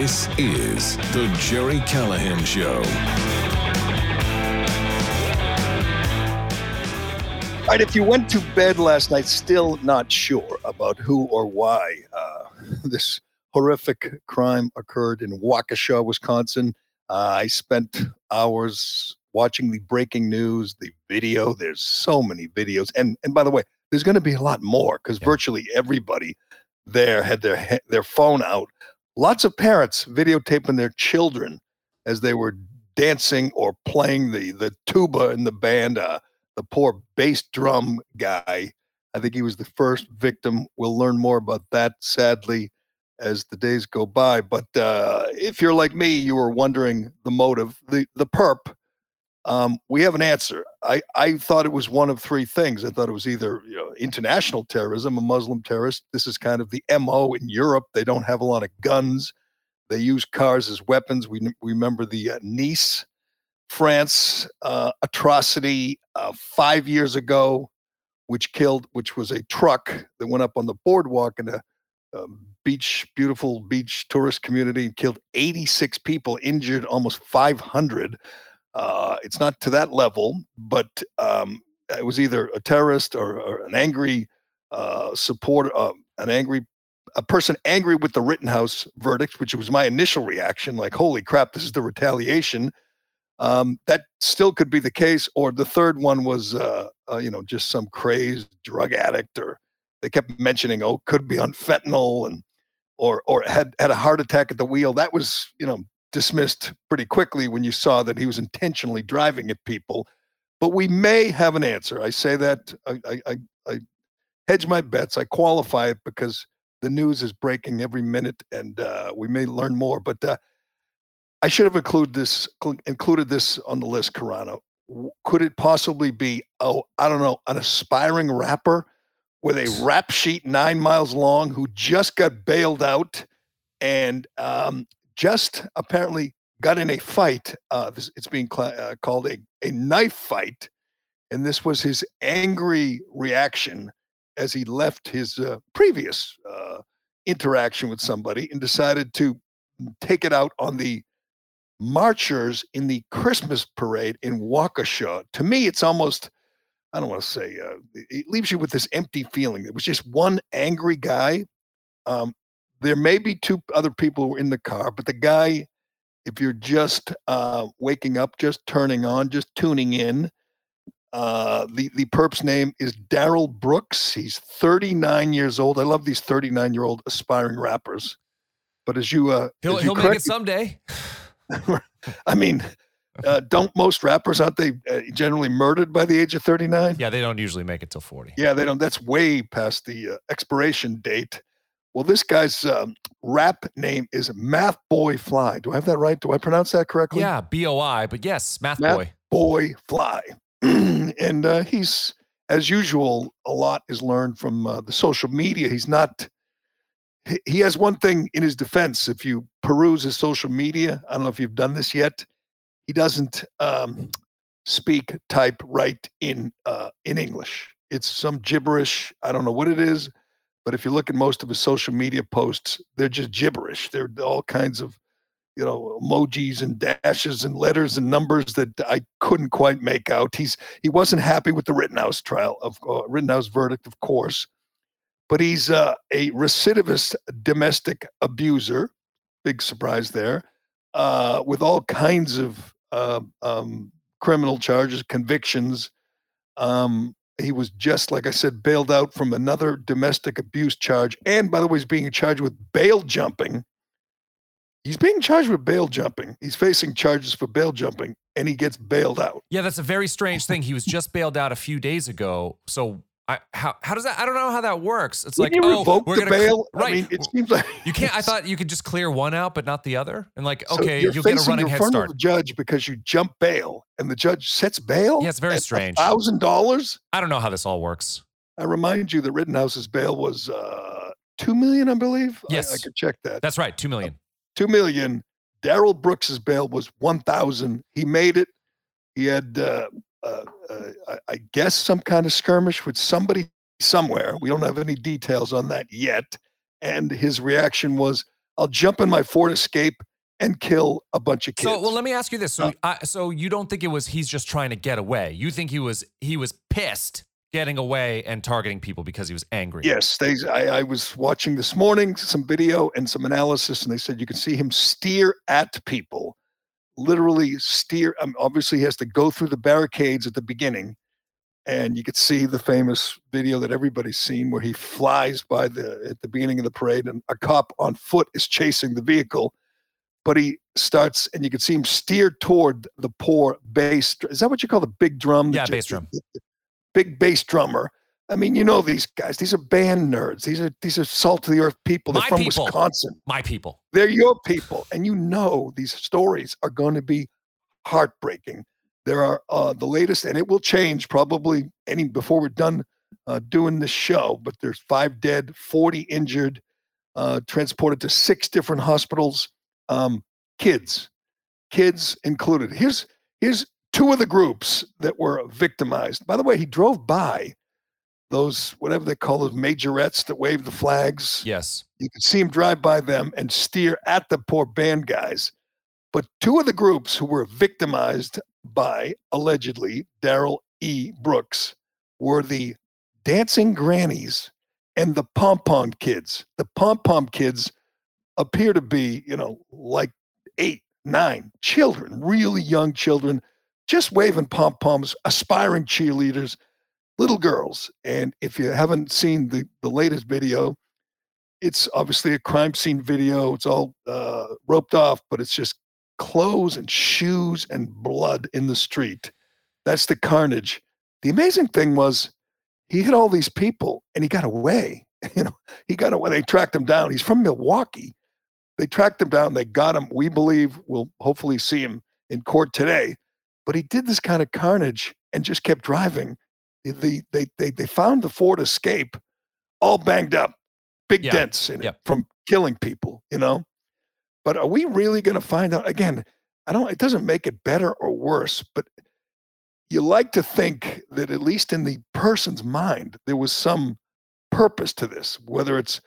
This is the Gerry Callahan Show. All right, if you went to bed last night still not sure about who or why this horrific crime occurred in Waukesha, Wisconsin, I spent hours watching the breaking news, the video. There's so many videos. And by the way, there's going to be a lot more because virtually everybody there had their phone out. Lots of parents videotaping their children as they were dancing or playing the tuba in the band. The poor bass drum guy, I think he was the first victim. We'll learn more about that, sadly, as the days go by. But if you're like me, you were wondering the motive, the perp, we have an answer. I thought it was one of three things. I thought it was either international terrorism, a Muslim terrorist. This is kind of the MO in Europe. They don't have a lot of guns. They use cars as weapons. We remember the Nice, France atrocity 5 years ago, which was a truck that went up on the boardwalk in a beautiful beach tourist community, killed 86 people, injured almost 500. It's not to that level, but it was either a terrorist or an angry supporter, a person angry with the Rittenhouse verdict, which was my initial reaction, like, holy crap, this is the retaliation. That still could be the case. Or the third one was, just some crazed drug addict, or they kept mentioning, could be on fentanyl or had a heart attack at the wheel. That was, dismissed pretty quickly when you saw that he was intentionally driving at people. But we may have an answer. I say that I hedge my bets. I qualify it because the news is breaking every minute, and we may learn more. But I should have included this on the list, Carano. Could it possibly be, I don't know, an aspiring rapper with a rap sheet 9 miles long who just got bailed out and just apparently got in a fight? It's being called a knife fight. And this was his angry reaction as he left his previous interaction with somebody and decided to take it out on the marchers in the Christmas parade in Waukesha. To me, it's almost, I don't want to say, it leaves you with this empty feeling. It was just one angry guy. There may be two other people who were in the car, but the guy, if you're just waking up, just turning on, just tuning in, the perp's name is Darrell Brooks. He's 39 years old. I love these 39-year-old aspiring rappers. But as you he'll make it someday. I mean, don't most rappers, aren't they generally murdered by the age of 39? Yeah, they don't usually make it till 40. Yeah, they don't. That's way past the expiration date. Well, this guy's rap name is Math Boy Fly. Do I have that right? Do I pronounce that correctly? Yeah, B-O-I, but yes, Math Boy. Boy Fly. And he's, as usual, a lot is learned from the social media. He has one thing in his defense. If you peruse his social media, I don't know if you've done this yet, he doesn't type right in English. It's some gibberish. I don't know what it is, but if you look at most of his social media posts, they're just gibberish. They're all kinds of, emojis and dashes and letters and numbers that I couldn't quite make out. He wasn't happy with the Rittenhouse Rittenhouse verdict, of course. But he's a recidivist domestic abuser, big surprise there, with all kinds of criminal charges, convictions. He was just, like I said, bailed out from another domestic abuse charge. And by the way, he's being charged with bail jumping. He's being charged with bail jumping. He's facing charges for bail jumping, and he gets bailed out. Yeah, that's a very strange thing. He was just bailed out a few days ago. So how does that? I don't know how that works. It's like, revoke the bail. Right. I mean, it seems like you can't. I thought you could just clear one out, but not the other. And like, okay, so you'll get a running head start. You're in front of the judge because you jump bail, and the judge sets bail. Yeah, it's very strange. $1,000. I don't know how this all works. I remind you that Rittenhouse's bail was $2 million, I believe. Yes, I could check that. That's right, $2 million. $2 million. Darrell Brooks's bail was $1,000. He made it. He had, I guess, some kind of skirmish with somebody somewhere. We don't have any details on that yet. And his reaction was, I'll jump in my Ford Escape and kill a bunch of kids. So, well, let me ask you this. So you don't think he's just trying to get away? You think he was pissed getting away and targeting people because he was angry? Yes, I was watching this morning some video and some analysis, and they said you can see him steer at people, literally steer. Obviously, he has to go through the barricades at the beginning, and you could see the famous video that everybody's seen where he flies by at the beginning of the parade, and a cop on foot is chasing the vehicle. But he starts, and you can see him steer toward the poor bass. Is that what you call the big drum? Yeah, bass drum. Big bass drummer. I mean, these guys. These are band nerds. These are salt of the earth people. They're from Wisconsin. My people. They're your people, and these stories are going to be heartbreaking. There are the latest, and it will change probably before we're done doing this show. But there's 5 dead, 40 injured, transported to 6 different hospitals. Kids included. Here's 2 of the groups that were victimized. By the way, he drove by those, whatever they call those majorettes that wave the flags. Yes. You can see him drive by them and steer at the poor band guys. But 2 of the groups who were victimized by, allegedly, Darrell E. Brooks were the dancing grannies and the pom-pom kids. The pom-pom kids appear to be, like 8, 9 children, really young children, just waving pom-poms, aspiring cheerleaders, little girls. And if you haven't seen the latest video, it's obviously a crime scene video. It's all roped off, but it's just clothes and shoes and blood in the street. That's the carnage. The amazing thing was he hit all these people and he got away. He got away. They tracked him down. He's from Milwaukee. They tracked him down. They got him. We believe we'll hopefully see him in court today. But he did this kind of carnage and just kept driving. They found the Ford Escape all banged up, big dents in it from killing people, But are we really going to find out? Again, it doesn't make it better or worse, but you like to think that at least in the person's mind, there was some purpose to this, whether it's,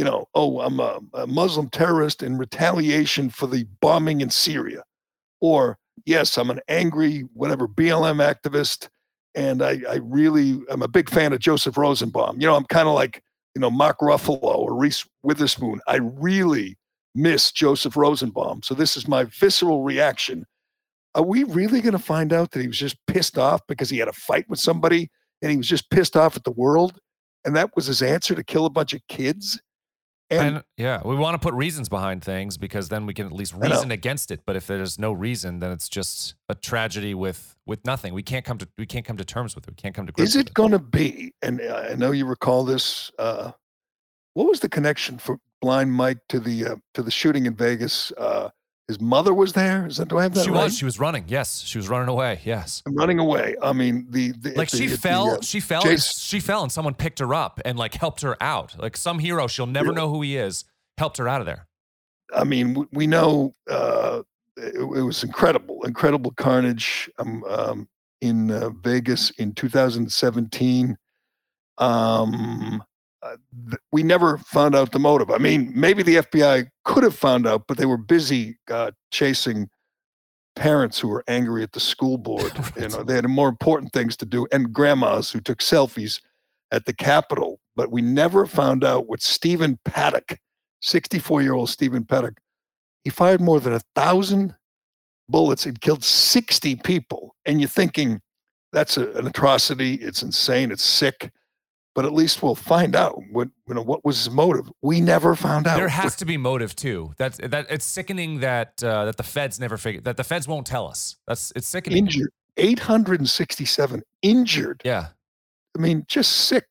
I'm a Muslim terrorist in retaliation for the bombing in Syria. Or, yes, I'm an angry, BLM activist, and I'm a big fan of Joseph Rosenbaum. I'm kind of like, Mark Ruffalo or Reese Witherspoon. I really miss Joseph Rosenbaum. So this is my visceral reaction. Are we really going to find out that he was just pissed off because he had a fight with somebody and he was just pissed off at the world? And that was his answer to kill a bunch of kids? And we want to put reasons behind things because then we can at least reason against it. But if there's no reason, then it's just a tragedy with nothing. We can't come to terms with it. We can't come to grips with it. Is it going to be? And I know you recall this. What was the connection for Blind Mike to the shooting in Vegas? His mother was there. Do I have that right? She was running. Yes, she was running away. Yes, running away. I mean, she fell, and someone picked her up and helped her out. Like some hero, she'll never know who he is, helped her out of there. I mean, we know it was incredible carnage in Vegas in 2017. We never found out the motive. I mean, maybe the FBI could have found out, but they were busy chasing parents who were angry at the school board. Right. They had more important things to do, and grandmas who took selfies at the Capitol. But we never found out what Stephen Paddock, 64-year-old Stephen Paddock, he fired more than 1,000 bullets and killed 60 people. And you're thinking, that's an atrocity. It's insane. It's sick. But at least we'll find out what was his motive. We never found out. There has to be motive too. It's sickening that the feds never figured that the feds won't tell us. It's sickening. Injured, 867 injured. Yeah, I mean, just sick,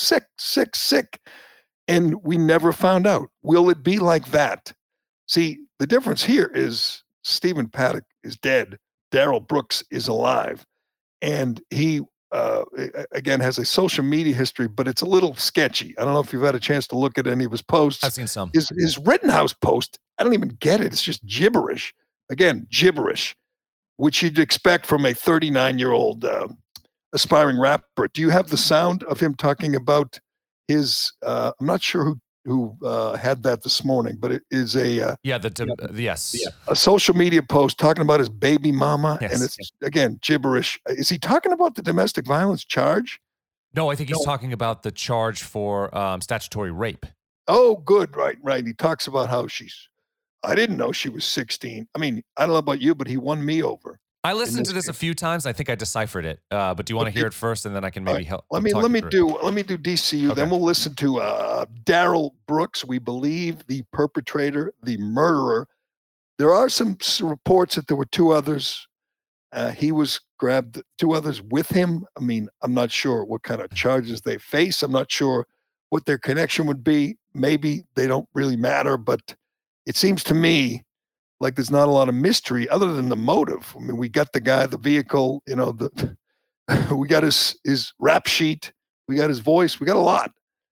and we never found out. Will it be like that? See, the difference here is Stephen Paddock is dead. Darrell Brooks is alive, and he. Again, has a social media history, but it's a little sketchy. I don't know if you've had a chance to look at any of his posts. I've seen some. His Rittenhouse post, I don't even get it. It's just gibberish. Again, gibberish, which you'd expect from a 39-year-old aspiring rapper. Do you have the sound of him talking about his, I'm not sure who who had that this morning, but it is yes. a social media post talking about his baby mama, Yes. and it's again gibberish. Is he talking about the domestic violence charge? No, I think he's talking about the charge for statutory rape. Oh, good, right. He talks about how I didn't know she was 16. I mean, I don't know about you, but he won me over. I listened to this a few times. I think I deciphered it. But do you want to hear it first, and then I can maybe help? Let me do DCU. Okay. Then we'll listen to Darrell Brooks. We believe the perpetrator, the murderer. There are some reports that there were two others. He was grabbed, two others with him. I mean, I'm not sure what kind of charges they face. I'm not sure what their connection would be. Maybe they don't really matter, but it seems to me like there's not a lot of mystery other than the motive. I mean, we got the guy, the vehicle, we got his rap sheet, we got his voice, we got a lot.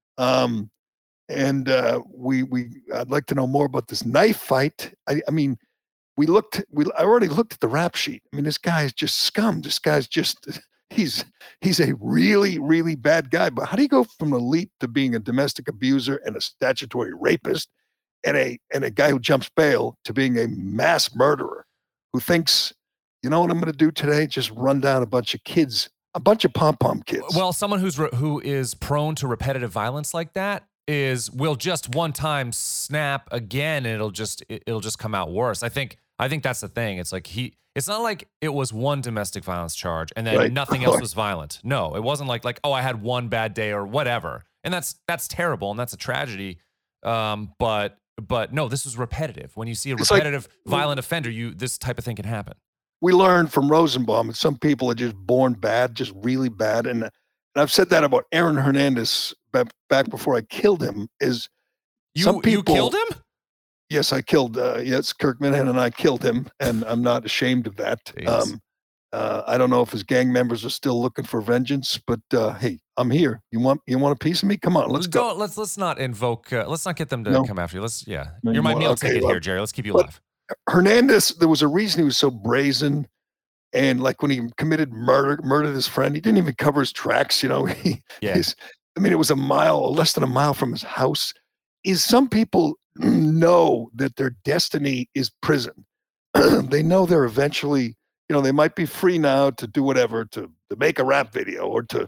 I'd like to know more about this knife fight. I mean, I already looked at the rap sheet. I mean, this guy is just scum. This guy's just, he's a really, really bad guy. But how do you go from elite to being a domestic abuser and a statutory rapist and a guy who jumps bail to being a mass murderer who thinks, you know what I'm going to do today? Just run down a bunch of kids, a bunch of pom-pom kids. Well, someone who is prone to repetitive violence like that will just one time snap again, and it'll just come out worse. I think that's the thing. It's like it's not like it was one domestic violence charge and then nothing else was violent. No, it wasn't like, oh, I had one bad day or whatever. And that's terrible and that's a tragedy. But no, this was repetitive. When you see a repetitive violent offender, this type of thing can happen. We learned from Rosenbaum that some people are just born bad, just really bad. And I've said that about Aaron Hernandez back before I killed him. You killed him? Yes, I killed. Yes, Kirk Minahan and I killed him, and I'm not ashamed of that. I don't know if his gang members are still looking for vengeance, but hey, I'm here. You want a piece of me? Come on, let's go. Let's not invoke. Let's not get them to come after you. You're my meal ticket here, Jerry. Let's keep you alive. Hernandez, there was a reason he was so brazen, and like when he committed murdered his friend, he didn't even cover his tracks. It was less than a mile from his house. Some people know that their destiny is prison. They know they're eventually, they might be free now to do whatever, to make a rap video or to,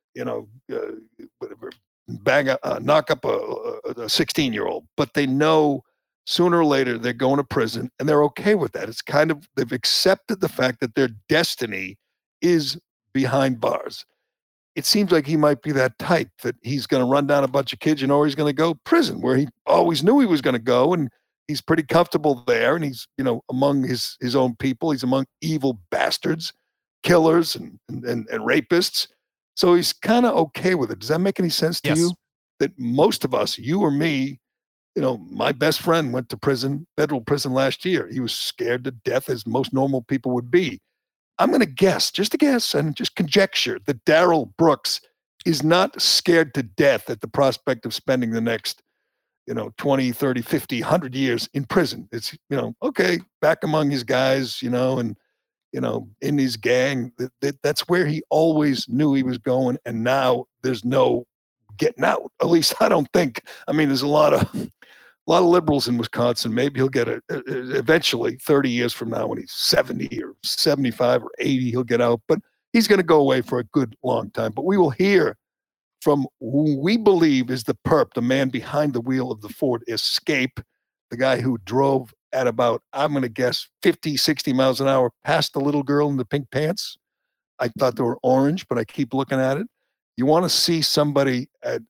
whatever, knock up a 16-year-old, but they know sooner or later they're going to prison and they're okay with that. It's kind of, they've accepted the fact that their destiny is behind bars. It seems like he might be that type that he's going to run down a bunch of kids, or he's going to go prison where he always knew he was going to go. And he's pretty comfortable there. And he's, among his own people, he's among evil bastards, killers and rapists. So he's kind of okay with it. Does that make any sense to you? That most of us, you or me, my best friend went to prison, federal prison last year. He was scared to death as most normal people would be. I'm going to guess, just a guess and just conjecture that Darrell Brooks is not scared to death at the prospect of spending the next, 20, 30, 50, 100 years in prison. It's, okay, back among his guys, and, in his gang, that's where he always knew he was going. And now there's no getting out. At least I don't think. I mean, there's a lot of liberals in Wisconsin. Maybe he'll get it eventually 30 years from now when he's 70 or 75 or 80, he'll get out, but he's going to go away for a good long time. But we will hear from who we believe is the perp, the man behind the wheel of the Ford Escape, the guy who drove at about, I'm going to guess 50, 60 miles an hour past the little girl in the pink pants. I thought they were orange, but I keep looking at it. You want to see somebody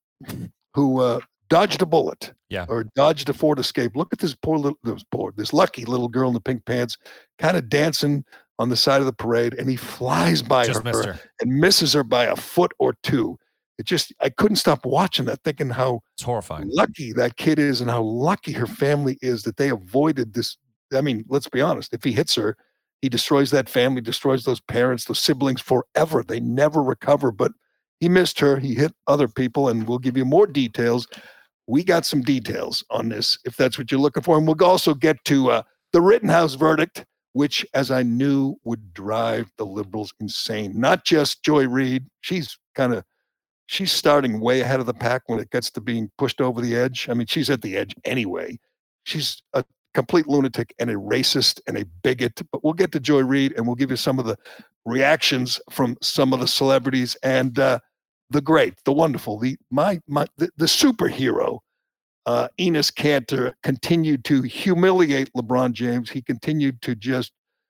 who dodged a bullet, or dodged a Ford Escape. Look at this this lucky little girl in the pink pants, kind of dancing on the side of the parade, and he flies by her and misses her by a foot or two. I couldn't stop watching that, thinking how it's horrifying, lucky that kid is, and how lucky her family is that they avoided this. I mean, let's be honest. If he hits her, he destroys that family, destroys those parents, those siblings forever. They never recover. But he missed her. He hit other people, and we'll give you more details. We got some details on this, if that's what you're looking for. And we'll also get to the Rittenhouse verdict, which, as I knew, would drive the liberals insane. Not just Joy Reid. She's kind of she's starting way ahead of the pack when it gets to being pushed over the edge. I mean, she's at the edge anyway. She's a complete lunatic and a racist and a bigot. But we'll get to Joy Reid and we'll give you some of the reactions from some of the celebrities and the great, the wonderful, the superhero. Enes Kanter continued to humiliate LeBron James. He continued to just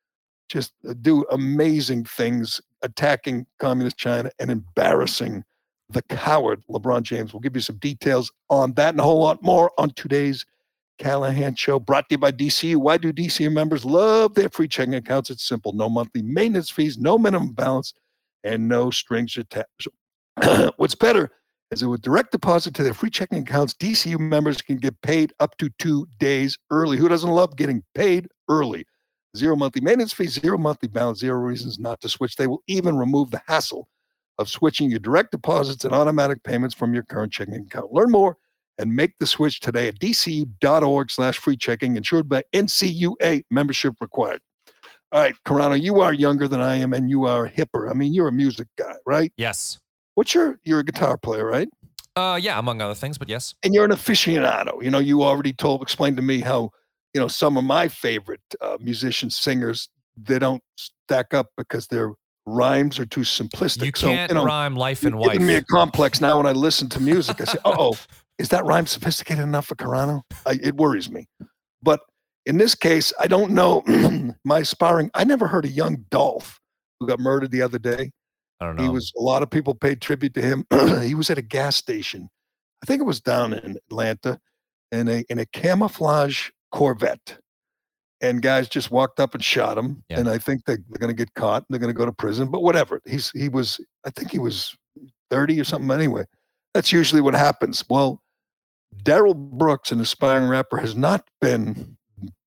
do amazing things, attacking communist China and embarrassing the coward LeBron James. We'll give you some details on that and a whole lot more on today's Callahan Show, brought to you by DCU. Why do DCU members love their free checking accounts? It's simple. No monthly maintenance fees, no minimum balance, and no strings attached. What's better is that with direct deposit to their free checking accounts, DCU members can get paid up to 2 days early. Who doesn't love getting paid early? Zero monthly maintenance fees, zero monthly balance, zero reasons not to switch. They will even remove the hassle of switching your direct deposits and automatic payments from your current checking account. Learn more and make the switch today at dcu.org/free checking, insured by NCUA, membership required. All right, Carano, you are younger than I am and you are hipper. I mean, you're a music guy, right? Yes. You're a guitar player, right? Yeah, among other things, but yes. And you're an aficionado. You know, you already explained to me how, you know, some of my favorite musicians, singers, they don't stack up because their rhymes are too simplistic. You can't rhyme life and wife. Giving me a complex now when I listen to music. I say, is that rhyme sophisticated enough for Carano? It worries me. But in this case, I don't know my sparring. I never heard of young Dolph, who got murdered the other day. I don't know. A lot of people paid tribute to him. He was at a gas station. I think it was down in Atlanta in a camouflage Corvette. And guys just walked up and shot him. Yeah. And I think they're going to get caught. And they're going to go to prison. But whatever. I think he was 30 or something anyway. That's usually what happens. Well, Darrell Brooks, an aspiring rapper, has not been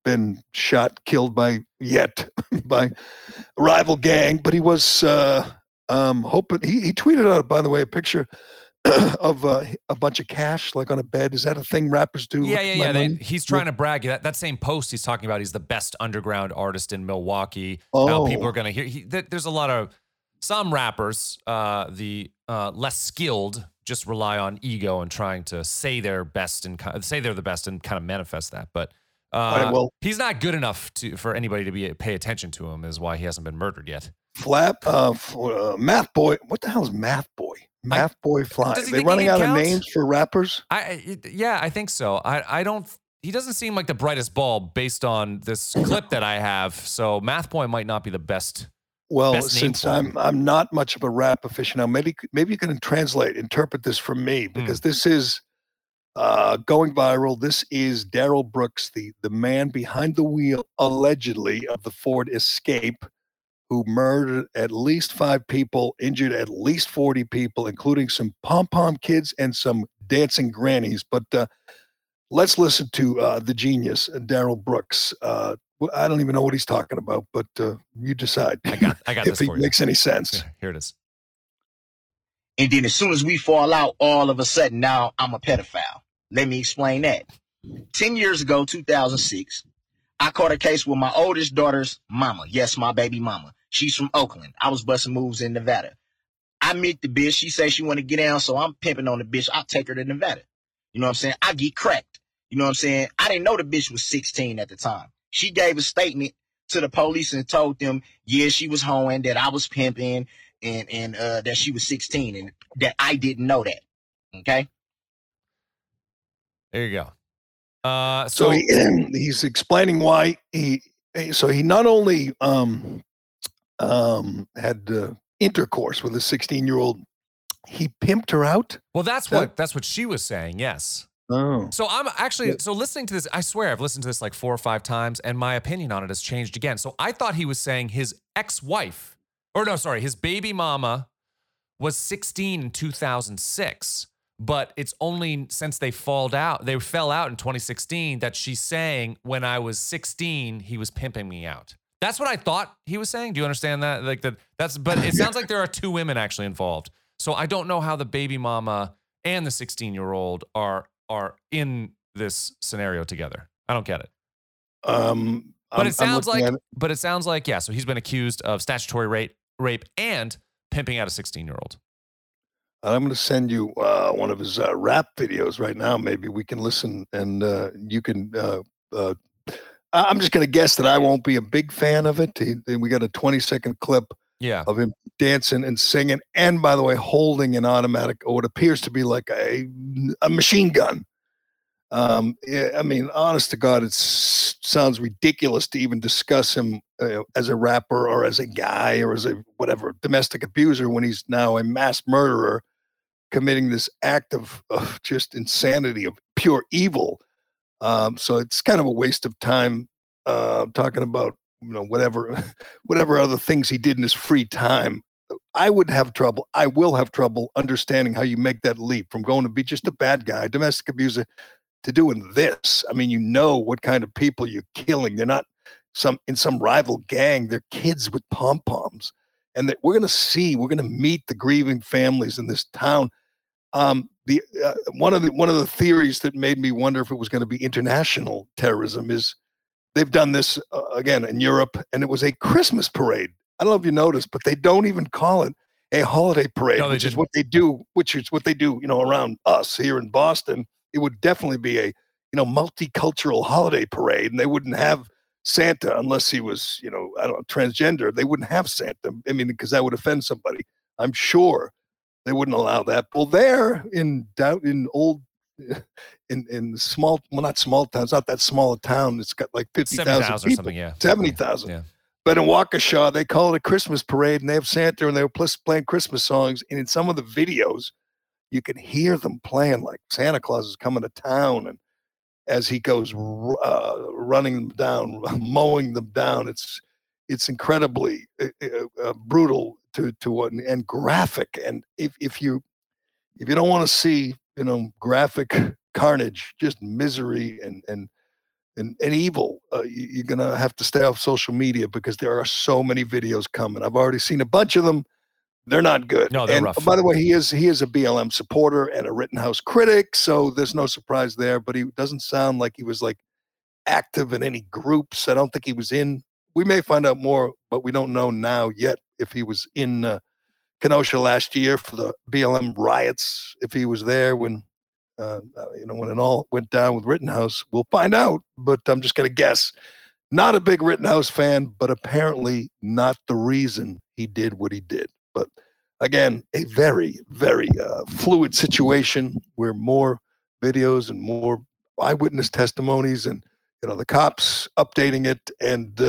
killed by a rival gang, but he was hoping. He tweeted out, by the way, a picture of a bunch of cash like on a bed. Is that a thing rappers do? Yeah. He's trying to brag. That same post he's talking about, he's the best underground artist in Milwaukee. Now people are going to hear. There's a lot of some rappers, the less skilled, just rely on ego and trying to say they're best and say they're the best and kind of manifest that. But he's not good enough for anybody to pay attention to him. Is why he hasn't been murdered yet. Math Boy. What the hell is Math Boy? Math Boy Fly. Are they running out of names for rappers? I think so. I don't. He doesn't seem like the brightest bulb based on this clip that I have. So Math Boy might not be the best. Well, since I'm not much of a rap aficionado, maybe you can interpret this for me, because this is going viral. This is Darrell Brooks, the man behind the wheel, allegedly, of the Ford Escape, who murdered at least 5 people, injured at least 40 people, including some pom-pom kids and some dancing grannies. But let's listen to the genius, Darrell Brooks. I don't even know what he's talking about, but you decide. I got if this for it makes any sense. Here it is. And then as soon as we fall out, all of a sudden now I'm a pedophile. Let me explain that. 10 years ago, 2006, I caught a case with my oldest daughter's mama. Yes, my baby mama. She's from Oakland. I was busting moves in Nevada. I meet the bitch. She says she want to get down, so I'm pimping on the bitch. I'll take her to Nevada. You know what I'm saying? I get cracked. You know what I'm saying? I didn't know the bitch was 16 at the time. She gave a statement to the police and told them, yeah, she was hoeing, that I was pimping, and that she was 16, and that I didn't know that. Okay? There you go. So he's explaining why he not only had intercourse with a 16-year-old, he pimped her out. Well, that's what she was saying. Yes. Oh. So I'm actually listening to this. I swear I've listened to this like 4 or 5 times, and my opinion on it has changed again. So I thought he was saying his ex-wife, his baby mama was 16 in 2006. But it's only since they fell out in 2016 that she's saying, when I was 16, he was pimping me out. That's what I thought he was saying. Do you understand that? But it sounds like there are 2 women actually involved. So I don't know how the baby mama and the 16-year-old are in this scenario together. I don't get it. But it sounds like, yeah. So he's been accused of statutory rape and pimping out a 16-year-old. I'm going to send you one of his rap videos right now. Maybe we can listen, and you can. I'm just going to guess that I won't be a big fan of it. We got a 20-second clip Yeah. of him dancing and singing, and by the way, holding an automatic, or what appears to be like a machine gun. Yeah, I mean, honest to God, it sounds ridiculous to even discuss him as a rapper or as a guy or as a whatever domestic abuser when he's now a mass murderer committing this act of just insanity, of pure evil. So it's kind of a waste of time talking about whatever whatever other things he did in his free time. I would have trouble. I will have trouble understanding how you make that leap from going to be just a bad guy, domestic abuser, to doing this. I mean, you know what kind of people you're killing. They're not in some rival gang. They're kids with pom poms, and that we're going to meet the grieving families in this town. The one of the theories that made me wonder if it was going to be international terrorism is they've done this again in Europe, and it was a Christmas parade. I don't know if you noticed, but they don't even call it a holiday parade, No, which is what they do. Around us here in Boston. It would definitely be a multicultural holiday parade, and they wouldn't have Santa unless he was I don't know, transgender. They wouldn't have Santa. I mean, because that would offend somebody. I'm sure they wouldn't allow that. Well, there in old in small, well, not small towns, not that small a town. It's got like 50,000 people, or something, yeah, 70,000. Yeah. But in Waukesha, they call it a Christmas parade, and they have Santa, and they were playing Christmas songs. And in some of the videos, you can hear them playing like Santa Claus is coming to town, and as he goes running them down, mowing them down, it's incredibly brutal to what and graphic. And if you don't want to see graphic carnage, just misery and evil, you're gonna have to stay off social media because there are so many videos coming. I've already seen a bunch of them. They're not good. No, they're and rough. By the way, he is a BLM supporter and a Rittenhouse critic, so there's no surprise there. But he doesn't sound like he was like active in any groups. I don't think he was in. We may find out more, but we don't know now yet if he was in Kenosha last year for the BLM riots. If he was there when when it all went down with Rittenhouse, we'll find out. But I'm just going to guess. Not a big Rittenhouse fan, but apparently not the reason he did what he did. But again, a very, very fluid situation where more videos and more eyewitness testimonies and the cops updating it. And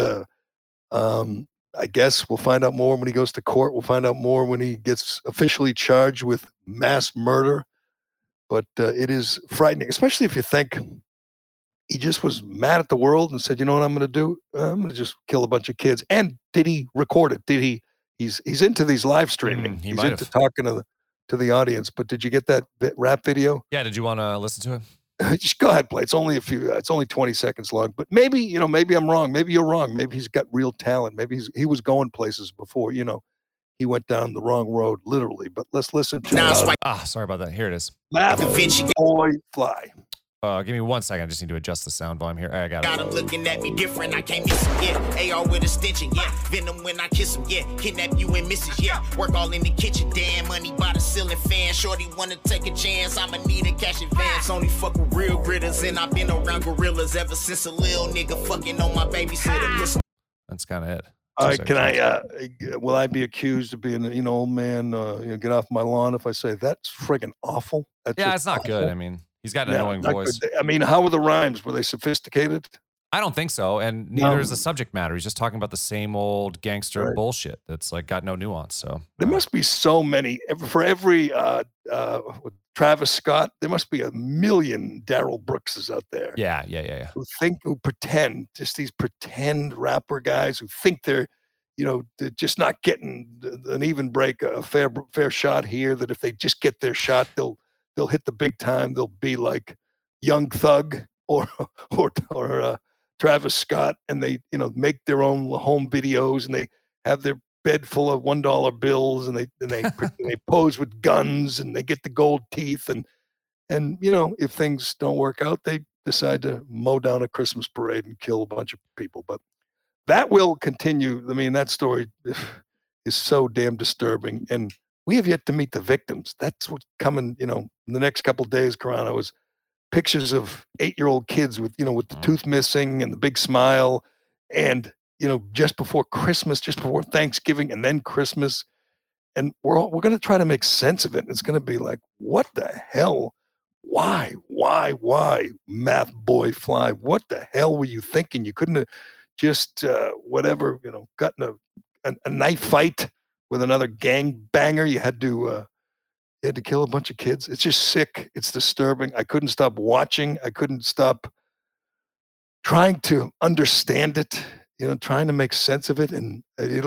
I guess we'll find out more when he goes to court. We'll find out more when he gets officially charged with mass murder. But it is frightening, especially if you think he just was mad at the world and said, you know what I'm going to do? I'm going to just kill a bunch of kids. And did he record it? Did he? He's into these live streaming. He's into talking to the audience. But did you get that rap video? Yeah. Did you want to listen to it? Just go ahead, play. It's only it's only 20 seconds long. But maybe maybe I'm wrong. Maybe you're wrong. Maybe he's got real talent. Maybe he was going places before. He went down the wrong road, literally. But let's listen to. Sorry about that. Here it is. Boy, fly. Give me 1 second. I just need to adjust the sound volume here. I got it. Got him looking at me different. I can't miss him, yeah. AR with extension, yeah. Venom when I kiss him, yeah. Kidnap you and misses, yeah. Work all in the kitchen, damn. Money by the ceiling fan. Shorty wanna take a chance. I'ma need a cash advance. Only fuck with real gritters, and I've been around gorillas ever since a little nigga fucking on my babysitter. That's kind of it. All right, will I be accused of being old man, get off my lawn if I say that's friggin' awful? It's not good. I mean, he's got an annoying voice. Good. I mean, how were the rhymes? Were they sophisticated? I don't think so, and neither is the subject matter. He's just talking about the same old gangster bullshit that's like got no nuance. So there must be so many for every Travis Scott. There must be a million Daryl Brookses out there. Yeah. Who pretend, just these pretend rapper guys who think they're just not getting an even break, a fair shot here. That if they just get their shot, they'll hit the big time. They'll be like Young Thug or Travis Scott, and they make their own home videos, and they have their bed full of $1 bills, and they pose with guns, and they get the gold teeth, and if things don't work out, they decide to mow down a Christmas parade and kill a bunch of people. But that will continue. I mean, that story is so damn disturbing, and We have yet to meet the victims. That's what's coming, in the next couple of days, Carano, is pictures of 8-year-old kids with the tooth missing and the big smile. And, just before Christmas, just before Thanksgiving, and then Christmas. And we're going to try to make sense of it. It's going to be like, what the hell? Why, math boy fly? What the hell were you thinking? You couldn't have just, gotten a knife fight with another gang banger. You had to kill a bunch of kids. It's just sick. It's disturbing. I couldn't stop watching. I couldn't stop trying to understand it, trying to make sense of it. And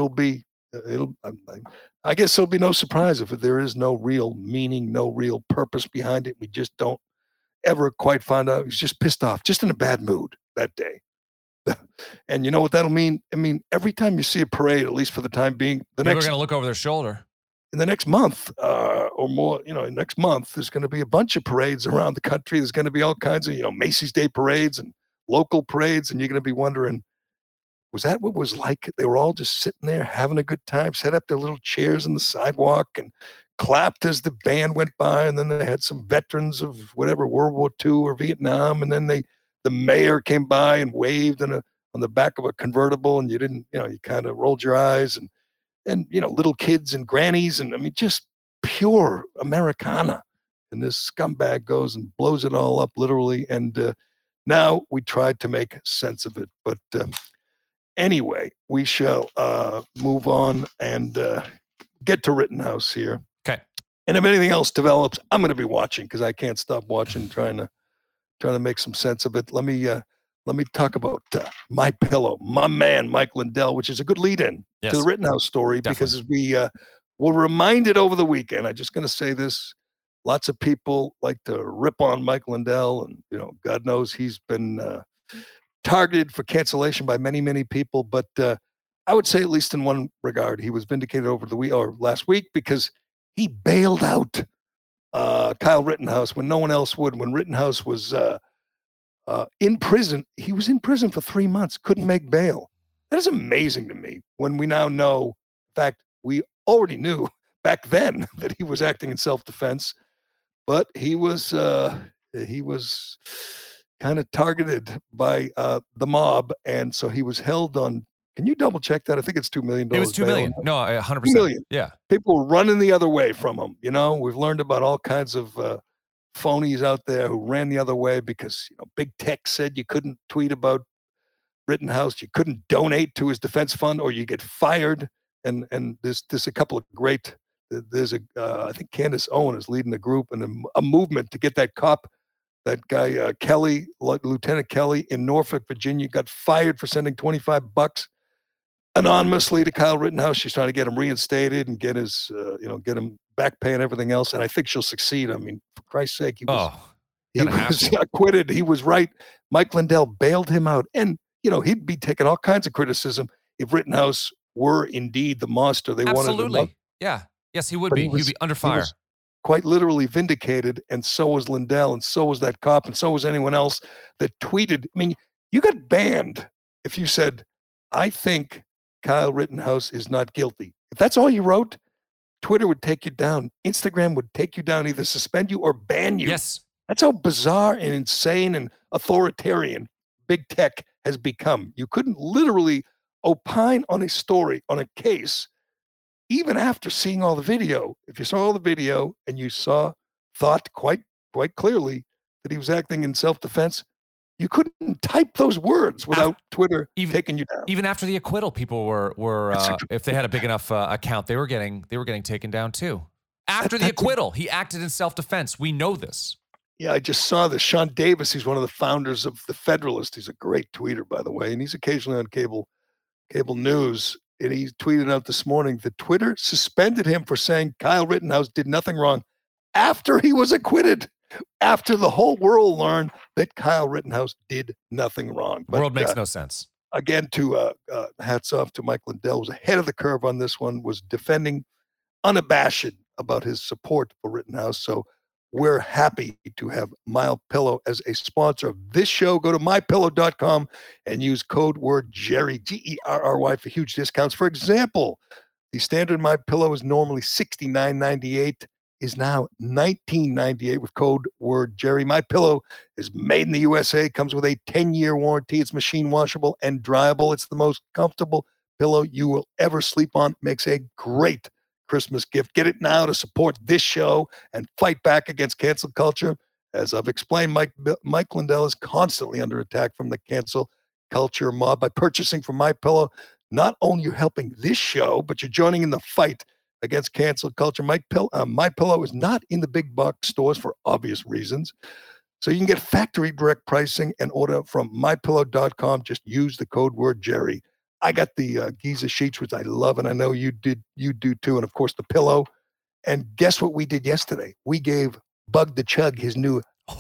I guess there'll be no surprise if there is no real meaning, no real purpose behind it. We just don't ever quite find out. He's just pissed off, just in a bad mood that day. And you know what that'll mean? I mean, every time you see a parade, at least for the time being, People are going to look over their shoulder. In the next month or more, next month, there's going to be a bunch of parades around the country. There's going to be all kinds of, Macy's Day parades and local parades. And you're going to be wondering, was that what it was like? They were all just sitting there having a good time, set up their little chairs on the sidewalk and clapped as the band went by. And then they had some veterans of whatever, World War II or Vietnam. And then the mayor came by and waved on the back of a convertible, and you didn't, you kind of rolled your eyes, and little kids and grannies, and I mean, just pure Americana. And this scumbag goes and blows it all up, literally. And now we tried to make sense of it. But anyway, we shall move on and get to Rittenhouse here. Okay. And if anything else develops, I'm going to be watching, because I can't stop watching, trying to make some sense of it. Let me talk about My Pillow, my man Mike Lindell, which is a good lead-in to the Rittenhouse story. Definitely. Because as we were reminded over the weekend, I'm just going to say this: lots of people like to rip on Mike Lindell, and God knows he's been targeted for cancellation by many, many people. But I would say, at least in one regard, he was vindicated over last week, because he bailed out Kyle Rittenhouse when no one else would. When Rittenhouse was in prison, he was in prison for 3 months, couldn't make bail. That is amazing to me, when we now know, in fact, we already knew back then that he was acting in self-defense, but he was kind of targeted by the mob, and so he was held on. Can you double check that? I think it's $2 million. It was $2 million. No, 100%. $2 million. Yeah. People were running the other way from him. We've learned about all kinds of phonies out there who ran the other way because big tech said you couldn't tweet about Rittenhouse, you couldn't donate to his defense fund, or you get fired. And there's a couple of great. There's I think Candace Owen is leading a group and a movement to get that cop, that guy Kelly, Lieutenant Kelly in Norfolk, Virginia, got fired for sending $25 anonymously to Kyle Rittenhouse. She's trying to get him reinstated and get his, get him back pay and everything else. And I think she'll succeed. I mean, for Christ's sake, he was acquitted. He was right. Mike Lindell bailed him out. And, he'd be taking all kinds of criticism if Rittenhouse were indeed the monster they wanted him up. Yeah. Yes, he would be. He'd be under fire. Quite literally vindicated. And so was Lindell. And so was that cop. And so was anyone else that tweeted. I mean, you got banned if you said, I think Kyle Rittenhouse is not guilty. If that's all you wrote, Twitter would take you down. Instagram would take you down, either suspend you or ban you. Yes. That's how bizarre and insane and authoritarian big tech has become. You couldn't literally opine on a story, on a case, even after seeing all the video. If you saw all the video and you thought quite clearly that he was acting in self-defense, you couldn't type those words without Twitter taking you down. Even after the acquittal, people were if they had a big enough account, they were getting taken down too. After the acquittal, he acted in self-defense. We know this. Yeah, I just saw this. Sean Davis, he's one of the founders of The Federalist. He's a great tweeter, by the way, and he's occasionally on cable news. And he tweeted out this morning that Twitter suspended him for saying Kyle Rittenhouse did nothing wrong after he was acquitted. After the whole world learned that Kyle Rittenhouse did nothing wrong. The world makes no sense. Again, hats off to Mike Lindell, was ahead of the curve on this one, was defending unabashed about his support for Rittenhouse. So we're happy to have MyPillow as a sponsor of this show. Go to mypillow.com and use code word Jerry, Gerry, for huge discounts. For example, The standard My Pillow is normally $69.98, is now $19.98 with code word Jerry. My Pillow is made in the USA, comes with a 10-year warranty. It's machine washable and dryable. It's the most comfortable pillow you will ever sleep on. Makes a great Christmas gift. Get it now to support this show and fight back against cancel culture. As I've explained, Mike Lindell is constantly under attack from the cancel culture mob. By purchasing from My Pillow, not only you're helping this show, but you're joining in the fight against cancel culture. My Pillow is not in the big box stores for obvious reasons. So you can get factory direct pricing and order from mypillow.com. Just use the code word Jerry. I got the Giza sheets, which I love, and I know you do too. And of course, the pillow. And guess what we did yesterday? We gave Bug the Chug his new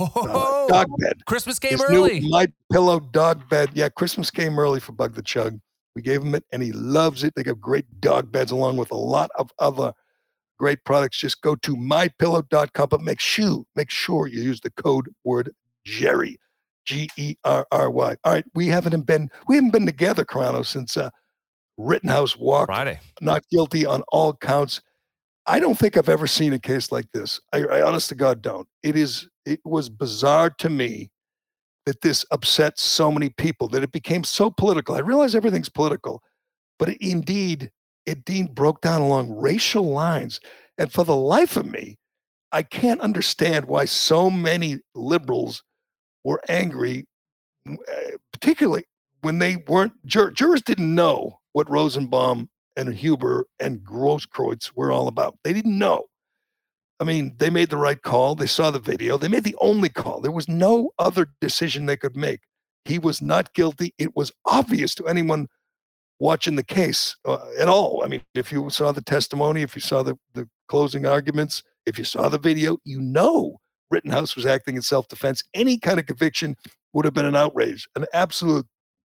dog bed. Christmas came his early. New My Pillow dog bed. Yeah, Christmas came early for Bug the Chug. We gave him it, and he loves it. They got great dog beds along with a lot of other great products. Just go to mypillow.com, but make sure you use the code word Jerry, Gerry. All right, we haven't been together, Carano, since Rittenhouse walked Friday. Not guilty on all counts. I don't think I've ever seen a case like this. I honest to God don't. It was bizarre to me that this upset so many people, that it became so political. I realize everything's political, but it broke down along racial lines. And for the life of me, I can't understand why so many liberals were angry, particularly when they weren't, jurors didn't know what Rosenbaum and Huber and Grosskreutz were all about. They didn't know. I mean, they made the right call. They saw the video. They made the only call. There was no other decision they could make. He was not guilty. It was obvious to anyone watching the case at all. I mean, if you saw the testimony, if you saw the closing arguments, if you saw the video, you know Rittenhouse was acting in self-defense. Any kind of conviction would have been an outrage, an absolute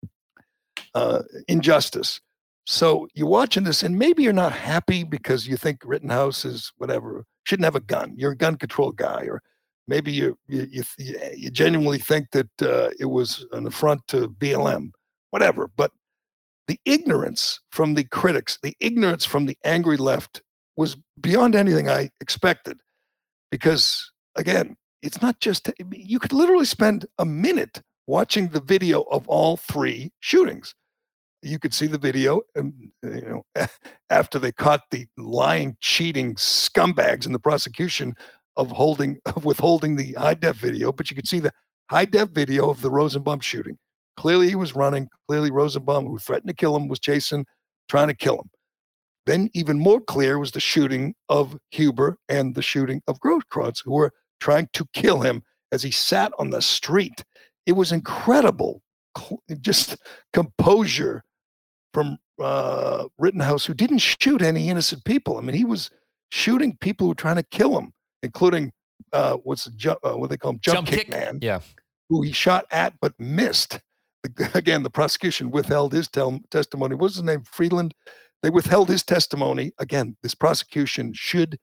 injustice. So you're watching this, and maybe you're not happy because you think Rittenhouse is whatever, shouldn't have a gun. You're a gun control guy, or maybe you genuinely think that it was an affront to BLM, whatever. But the ignorance from the critics, the ignorance from the angry left was beyond anything I expected. Because again, it's not just, you could literally spend a minute watching the video of all three shootings. You could see the video, and after they caught the lying, cheating scumbags in the prosecution of withholding the high-def video, but you could see the high-def video of the Rosenbaum shooting. Clearly, he was running. Clearly, Rosenbaum, who threatened to kill him, was trying to kill him. Then, even more clear was the shooting of Huber and the shooting of Grosskreutz, who were trying to kill him as he sat on the street. It was incredible, just composure from Rittenhouse, who didn't shoot any innocent people. I mean, he was shooting people who were trying to kill him, including what they call him, jump kick man, who he shot at but missed. Again, the prosecution withheld his testimony. What was his name? Friedland. They withheld his testimony. Again, this prosecution should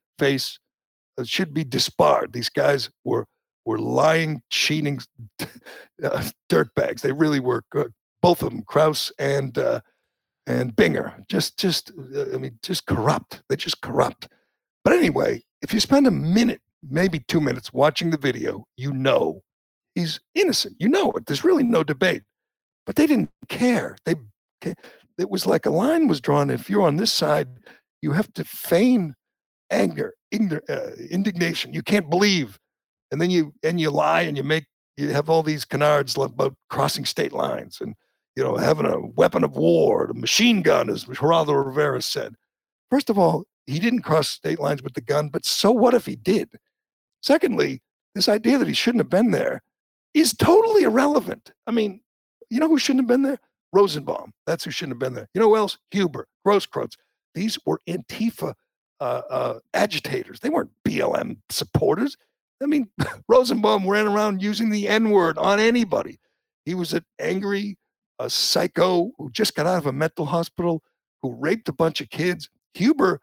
be disbarred. These guys were lying, cheating dirtbags. They really were. Both of them, Krause and Binger, just corrupt. They're just corrupt. But anyway, if you spend a minute, maybe 2 minutes watching the video, you know he's innocent. You know it. There's really no debate. But they didn't care. It was like a line was drawn. If you're on this side, you have to feign anger, indignation. You can't believe, and then you lie, and you have all these canards about crossing state lines and having a weapon of war, a machine gun, as Geraldo Rivera said. First of all, he didn't cross state lines with the gun, but so what if he did? Secondly, this idea that he shouldn't have been there is totally irrelevant. I mean, you know who shouldn't have been there? Rosenbaum. That's who shouldn't have been there. You know who else? Huber, Grosskreutz. These were Antifa agitators. They weren't BLM supporters. I mean, Rosenbaum ran around using the N-word on anybody. He was an angry psycho who just got out of a mental hospital, who raped a bunch of kids. Huber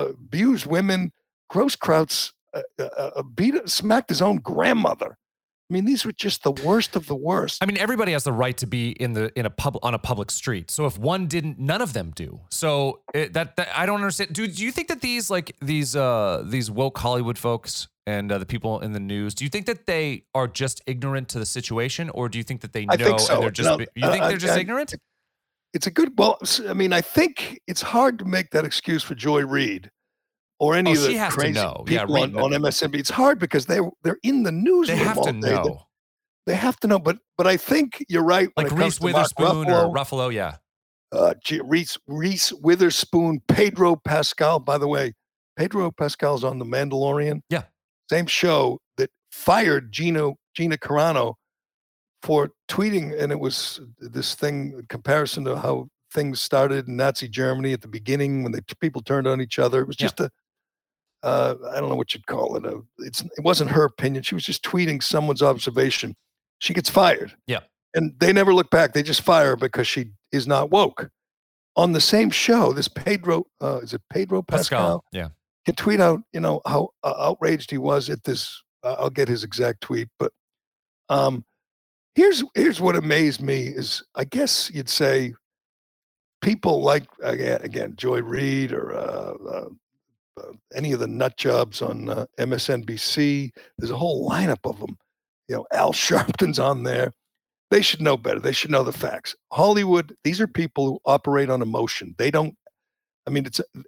abused women. Grosskreutz smacked his own grandmother. I mean, these were just the worst of the worst. I mean, everybody has the right to be on a public street. So if one didn't, none of them do. So that I don't understand. Do you think that these woke Hollywood folks and the people in the news, do you think that they are just ignorant to the situation, or do you think that they know I think so. and they're just? You think they're just ignorant? It's a good. Well, I mean, I think it's hard to make that excuse for Joy Reid or any of the crazy people on MSNBC. It's hard because they're in the newsroom. They have to know. They have to know. But I think you're right. When like it comes Reese Witherspoon or Ruffalo, yeah. Reese Witherspoon, Pedro Pascal. By the way, Pedro Pascal's on The Mandalorian. Yeah. Same show that fired Gina Carano for tweeting, and it was this thing in comparison to how things started in Nazi Germany at the beginning when the people turned on each other. It was just I don't know what you'd call it. It wasn't her opinion. She was just tweeting someone's observation. She gets fired. Yeah. And they never look back. They just fire her because she is not woke. On the same show, this Pedro, is it Pedro Pascal? Yeah. Can tweet out, how outraged he was at this. I'll get his exact tweet, but here's what amazed me is, I guess you'd say, people like again Joy Reid or any of the nut jobs on MSNBC. There's a whole lineup of them. Al Sharpton's on there. They should know better. They should know the facts. Hollywood, these are people who operate on emotion. They don't. I mean,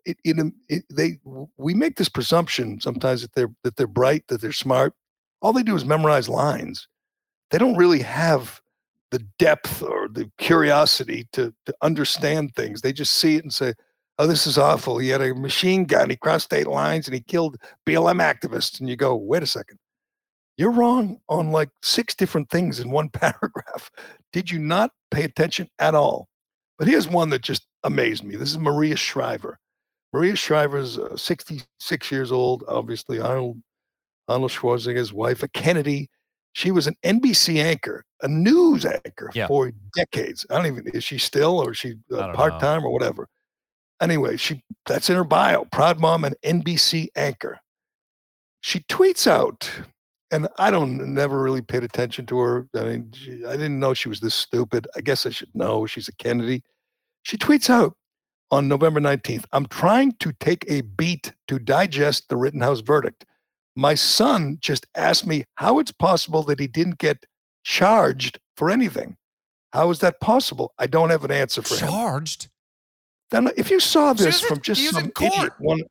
we make this presumption sometimes that they're bright, that they're smart. All they do is memorize lines. They don't really have the depth or the curiosity to understand things. They just see it and say, "Oh, this is awful. He had a machine gun. He crossed state lines and he killed BLM activists." And you go, "Wait a second. You're wrong on like 6 different things in one paragraph. Did you not pay attention at all?" But here's one that just amazed me. This is Maria Shriver. Maria Shriver's 66 years old, obviously Arnold Schwarzenegger's wife, a Kennedy. She was an NBC anchor, a news anchor for decades. I don't even, is she still, or is she part-time or whatever? Anyway, that's in her bio, proud mom and NBC anchor. She tweets out, and I never really paid attention to her. I mean, I didn't know she was this stupid. I guess I should know. She's a Kennedy. She tweets out on November 19th, "I'm trying to take a beat to digest the Rittenhouse verdict. My son just asked me how it's possible that he didn't get charged for anything. How is that possible? I don't have an answer for him." Charged? Then if you saw this from just some idiot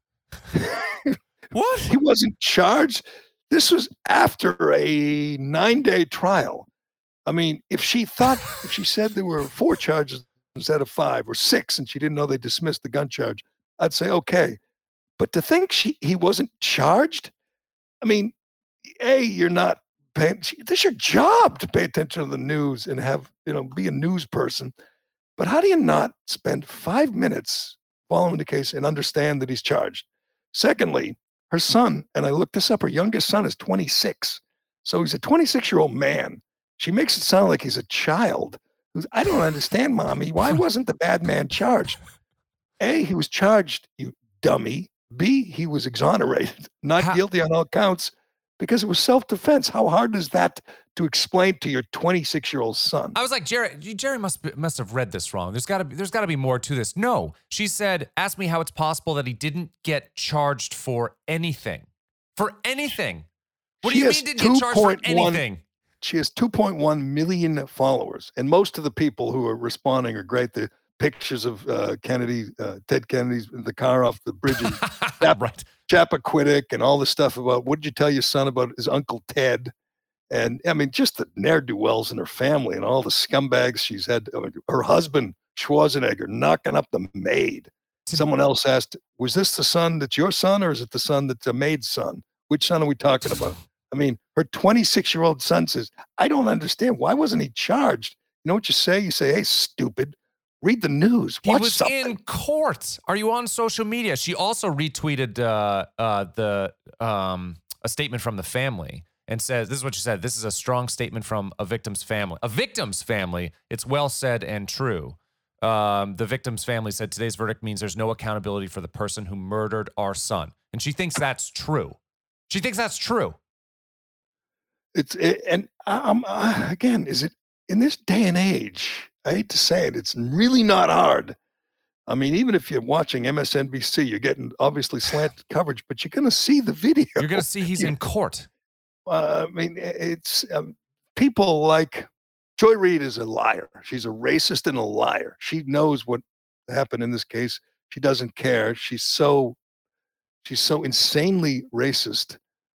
What? He wasn't charged. This was after a 9-day trial. I mean, if she said there were 4 charges instead of 5 or 6, and she didn't know they dismissed the gun charge, I'd say, okay. But to think he wasn't charged, I mean, you're not paying. This is your job to pay attention to the news and be a news person. But how do you not spend 5 minutes following the case and understand that he's charged? Secondly, her son, and I looked this up, her youngest son is 26. So he's a 26-year-old man. She makes it sound like he's a child. I don't understand, Mommy. Why wasn't the bad man charged? A, he was charged, you dummy. B, he was exonerated, not guilty on all counts, because it was self-defense. How hard is that to explain to your 26-year-old son? I was like, Jerry must have read this wrong. There's got to be more to this. No, she said, "Ask me how it's possible that he didn't get charged for anything." For anything? What do you mean didn't get charged for anything? She has 2.1 million followers, and most of the people who are responding are great. The pictures of Ted Kennedy's in the car off the bridge in Chappaquiddick, and all the stuff about what did you tell your son about his Uncle Ted? And I mean, just the ne'er-do-wells in her family and all the scumbags she's had. Her husband, Schwarzenegger, knocking up the maid. Someone else asked, "Was this the son that's your son, or is it the son that's a maid's son? Which son are we talking about?" I mean, her 26-year-old son says, "I don't understand. Why wasn't he charged?" You know what you say? You say, "Hey, stupid, read the news. Watch something." He was in court. Are you on social media? She also retweeted a statement from the family and says, this is what she said: "This is a strong statement from a victim's family." A victim's family. It's well said and true. The victim's family said, "Today's verdict means there's no accountability for the person who murdered our son." And she thinks that's true. She thinks that's true. Again, is it in this day and age? I hate to say it, it's really not hard. I mean, even if you're watching MSNBC, you're getting obviously slanted coverage, but you're going to see the video. You're going to see he's in court. I mean, it's people like Joy Reid is a liar. She's a racist and a liar. She knows what happened in this case. She doesn't care. She's so insanely racist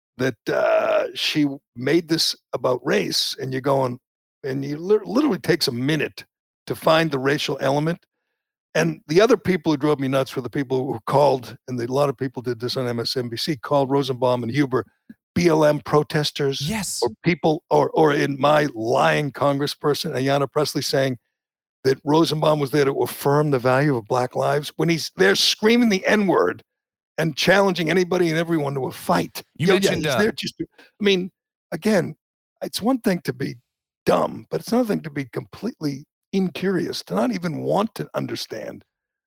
that she made this about race. And you're going, and you literally takes a minute to find the racial element. And the other people who drove me nuts were the people who called, and a lot of people did this on MSNBC, called Rosenbaum and Huber BLM protesters. Yes. Or people, or in my lying congressperson, Ayanna Pressley, saying that Rosenbaum was there to affirm the value of Black lives when he's there screaming the N-word and challenging anybody and everyone to a fight. You mentioned, he's there just to, I mean, again, it's one thing to be dumb, but it's another thing to be completely incurious, to not even want to understand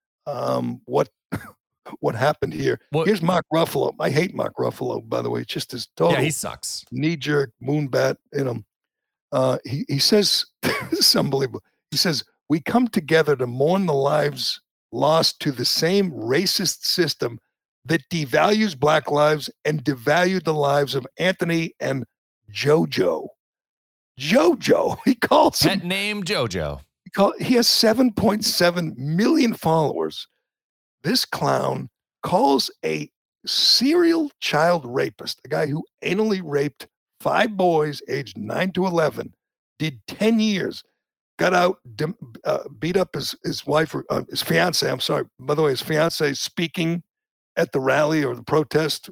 what happened here. Here's Mark Ruffalo. I hate Mark Ruffalo, by the way. It's just his total he sucks. knee-jerk moonbat in him. He says, this is unbelievable. He says, we come together to mourn the lives lost to the same racist system that devalues Black lives and devalued the lives of Anthony and JoJo. JoJo, he calls him. Pet name JoJo. He has 7.7 million followers. This clown calls a serial child rapist, a guy who anally raped 5 boys aged 9 to 11, did 10 years, got out, beat up his wife, or his fiance. I'm sorry. By the way, his fiance speaking at the rally or the protest,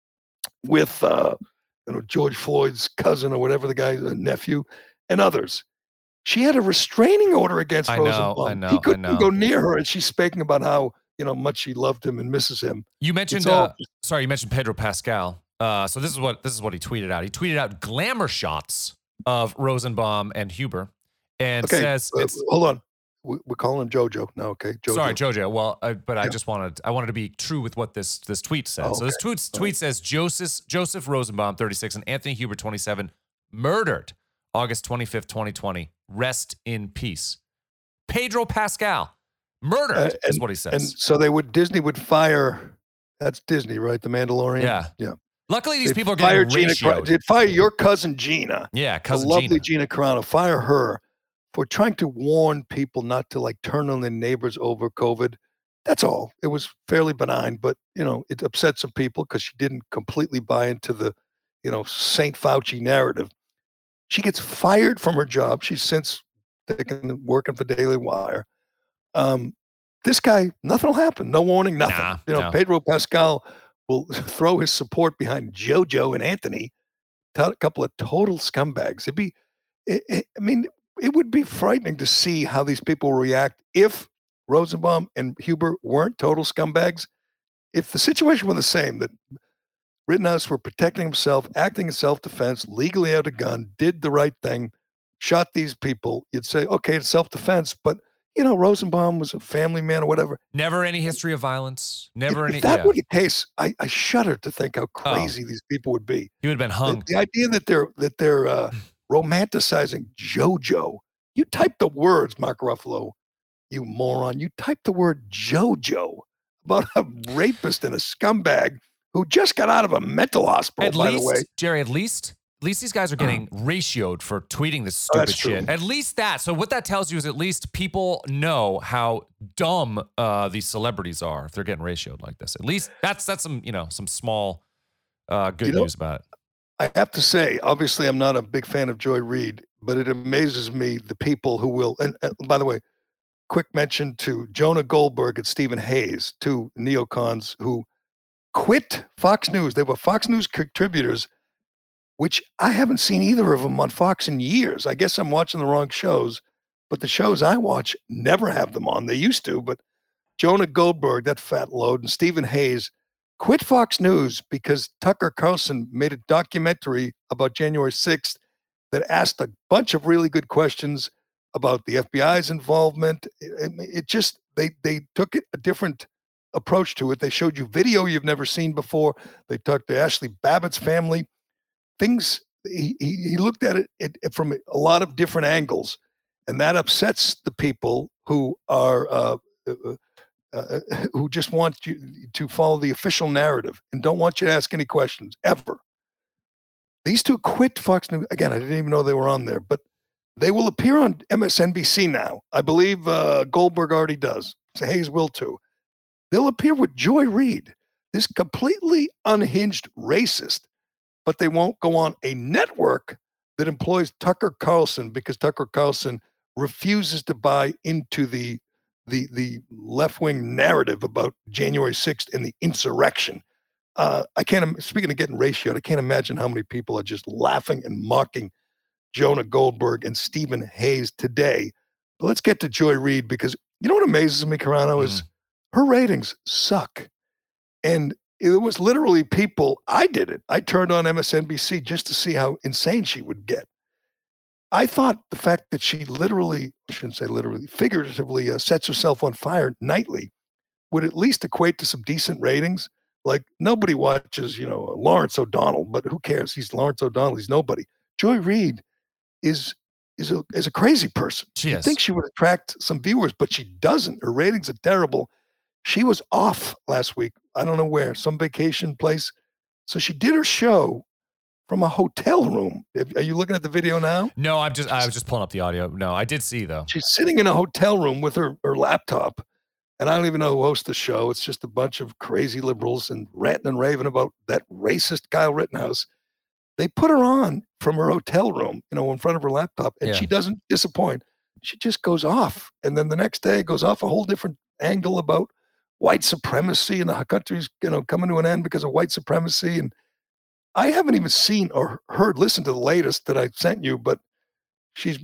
with George Floyd's cousin or whatever, the guy's nephew, and others. She had a restraining order against Rosenbaum. I know. He couldn't go near her, and she's speaking about how much she loved him and misses him. You mentioned you mentioned Pedro Pascal. So this is what he tweeted out. He tweeted out glamour shots of Rosenbaum and Huber, and says, "Hold on, we're calling him JoJo now." Okay, JoJo. Sorry, JoJo. Well, but I just wanted to be true with what this tweet says. Okay. So this tweet says Joseph Rosenbaum, 36, and Anthony Huber, 27, murdered August 25th, 2020. Rest in peace. Pedro Pascal, murdered is what he says. And so Disney would fire. That's Disney, right? The Mandalorian. Yeah. Luckily, these people are getting ratioed. They'd fire your cousin Gina. Yeah, cousin the lovely Gina Carano. Fire her for trying to warn people not to turn on their neighbors over COVID. That's all. It was fairly benign, but it upset some people because she didn't completely buy into the St. Fauci narrative. She gets fired from her job. She's since working for Daily Wire. This guy, nothing will happen. No warning, nothing. No. Pedro Pascal will throw his support behind JoJo and Anthony, a couple of total scumbags. It would be frightening to see how these people react if Rosenbaum and Huber weren't total scumbags. If the situation were the same, that Rittenhouse were protecting himself, acting in self-defense, legally had a gun, did the right thing, shot these people, you'd say, okay, it's self-defense, but Rosenbaum was a family man or whatever. Never any history of violence. If that were the case, I shudder to think how crazy these people would be. He would have been hung. The idea that they're romanticizing JoJo. You type the words, Mark Ruffalo, you moron. You type the word JoJo about a rapist and a scumbag who just got out of a mental hospital, the way. Jerry, at least these guys are getting ratioed for tweeting this stupid shit. At least that. So what that tells you is at least people know how dumb these celebrities are if they're getting ratioed like this. At least that's some small good news about it. I have to say, obviously, I'm not a big fan of Joy Reid, but it amazes me the people who will. And by the way, quick mention to Jonah Goldberg and Stephen Hayes, 2 neocons who quit Fox News. They were Fox News contributors, which I haven't seen either of them on Fox in years. I guess I'm watching the wrong shows, but the shows I watch never have them on. They used to, but Jonah Goldberg, that fat load, and Stephen Hayes quit Fox News because Tucker Carlson made a documentary about January 6th that asked a bunch of really good questions about the FBI's involvement. It just, they took a different approach to it. They showed you video you've never seen before. They talked to Ashley Babbitt's family. Things he looked at it from a lot of different angles, and that upsets the people who are who just want you to follow the official narrative and don't want you to ask any questions ever. These two quit Fox News. Again, I didn't even know they were on there, but they will appear on MSNBC now. I believe Goldberg already does. So Hayes will too. They'll appear with Joy Reid, this completely unhinged racist, but they won't go on a network that employs Tucker Carlson because Tucker Carlson refuses to buy into the left-wing narrative about January 6th and the insurrection. Speaking of getting ratioed, I can't imagine how many people are just laughing and mocking Jonah Goldberg and Stephen Hayes today. But let's get to Joy Reid, because you know what amazes me, Carano, is her ratings suck. And it was literally people, I did it. I turned on MSNBC just to see how insane she would get. I thought the fact that she literally, I shouldn't say literally, figuratively sets herself on fire nightly would at least equate to some decent ratings. Like, nobody watches, Lawrence O'Donnell, but who cares? He's Lawrence O'Donnell. He's nobody. Joy Reid is a crazy person. She I think she would attract some viewers, but she doesn't. Her ratings are terrible. She was off last week. I don't know where, some vacation place. So she did her show from a hotel room. Are you looking at the video now? No, I was just pulling up the audio. No, I did see though. She's sitting in a hotel room with her laptop, and I don't even know who hosts the show. It's just a bunch of crazy liberals and ranting and raving about that racist Kyle Rittenhouse. They put her on from her hotel room, in front of her laptop, and she doesn't disappoint. She just goes off, and then the next day goes off a whole different angle about white supremacy, and the country's coming to an end because of white supremacy. And I haven't even seen or listened to the latest that I sent you, but she's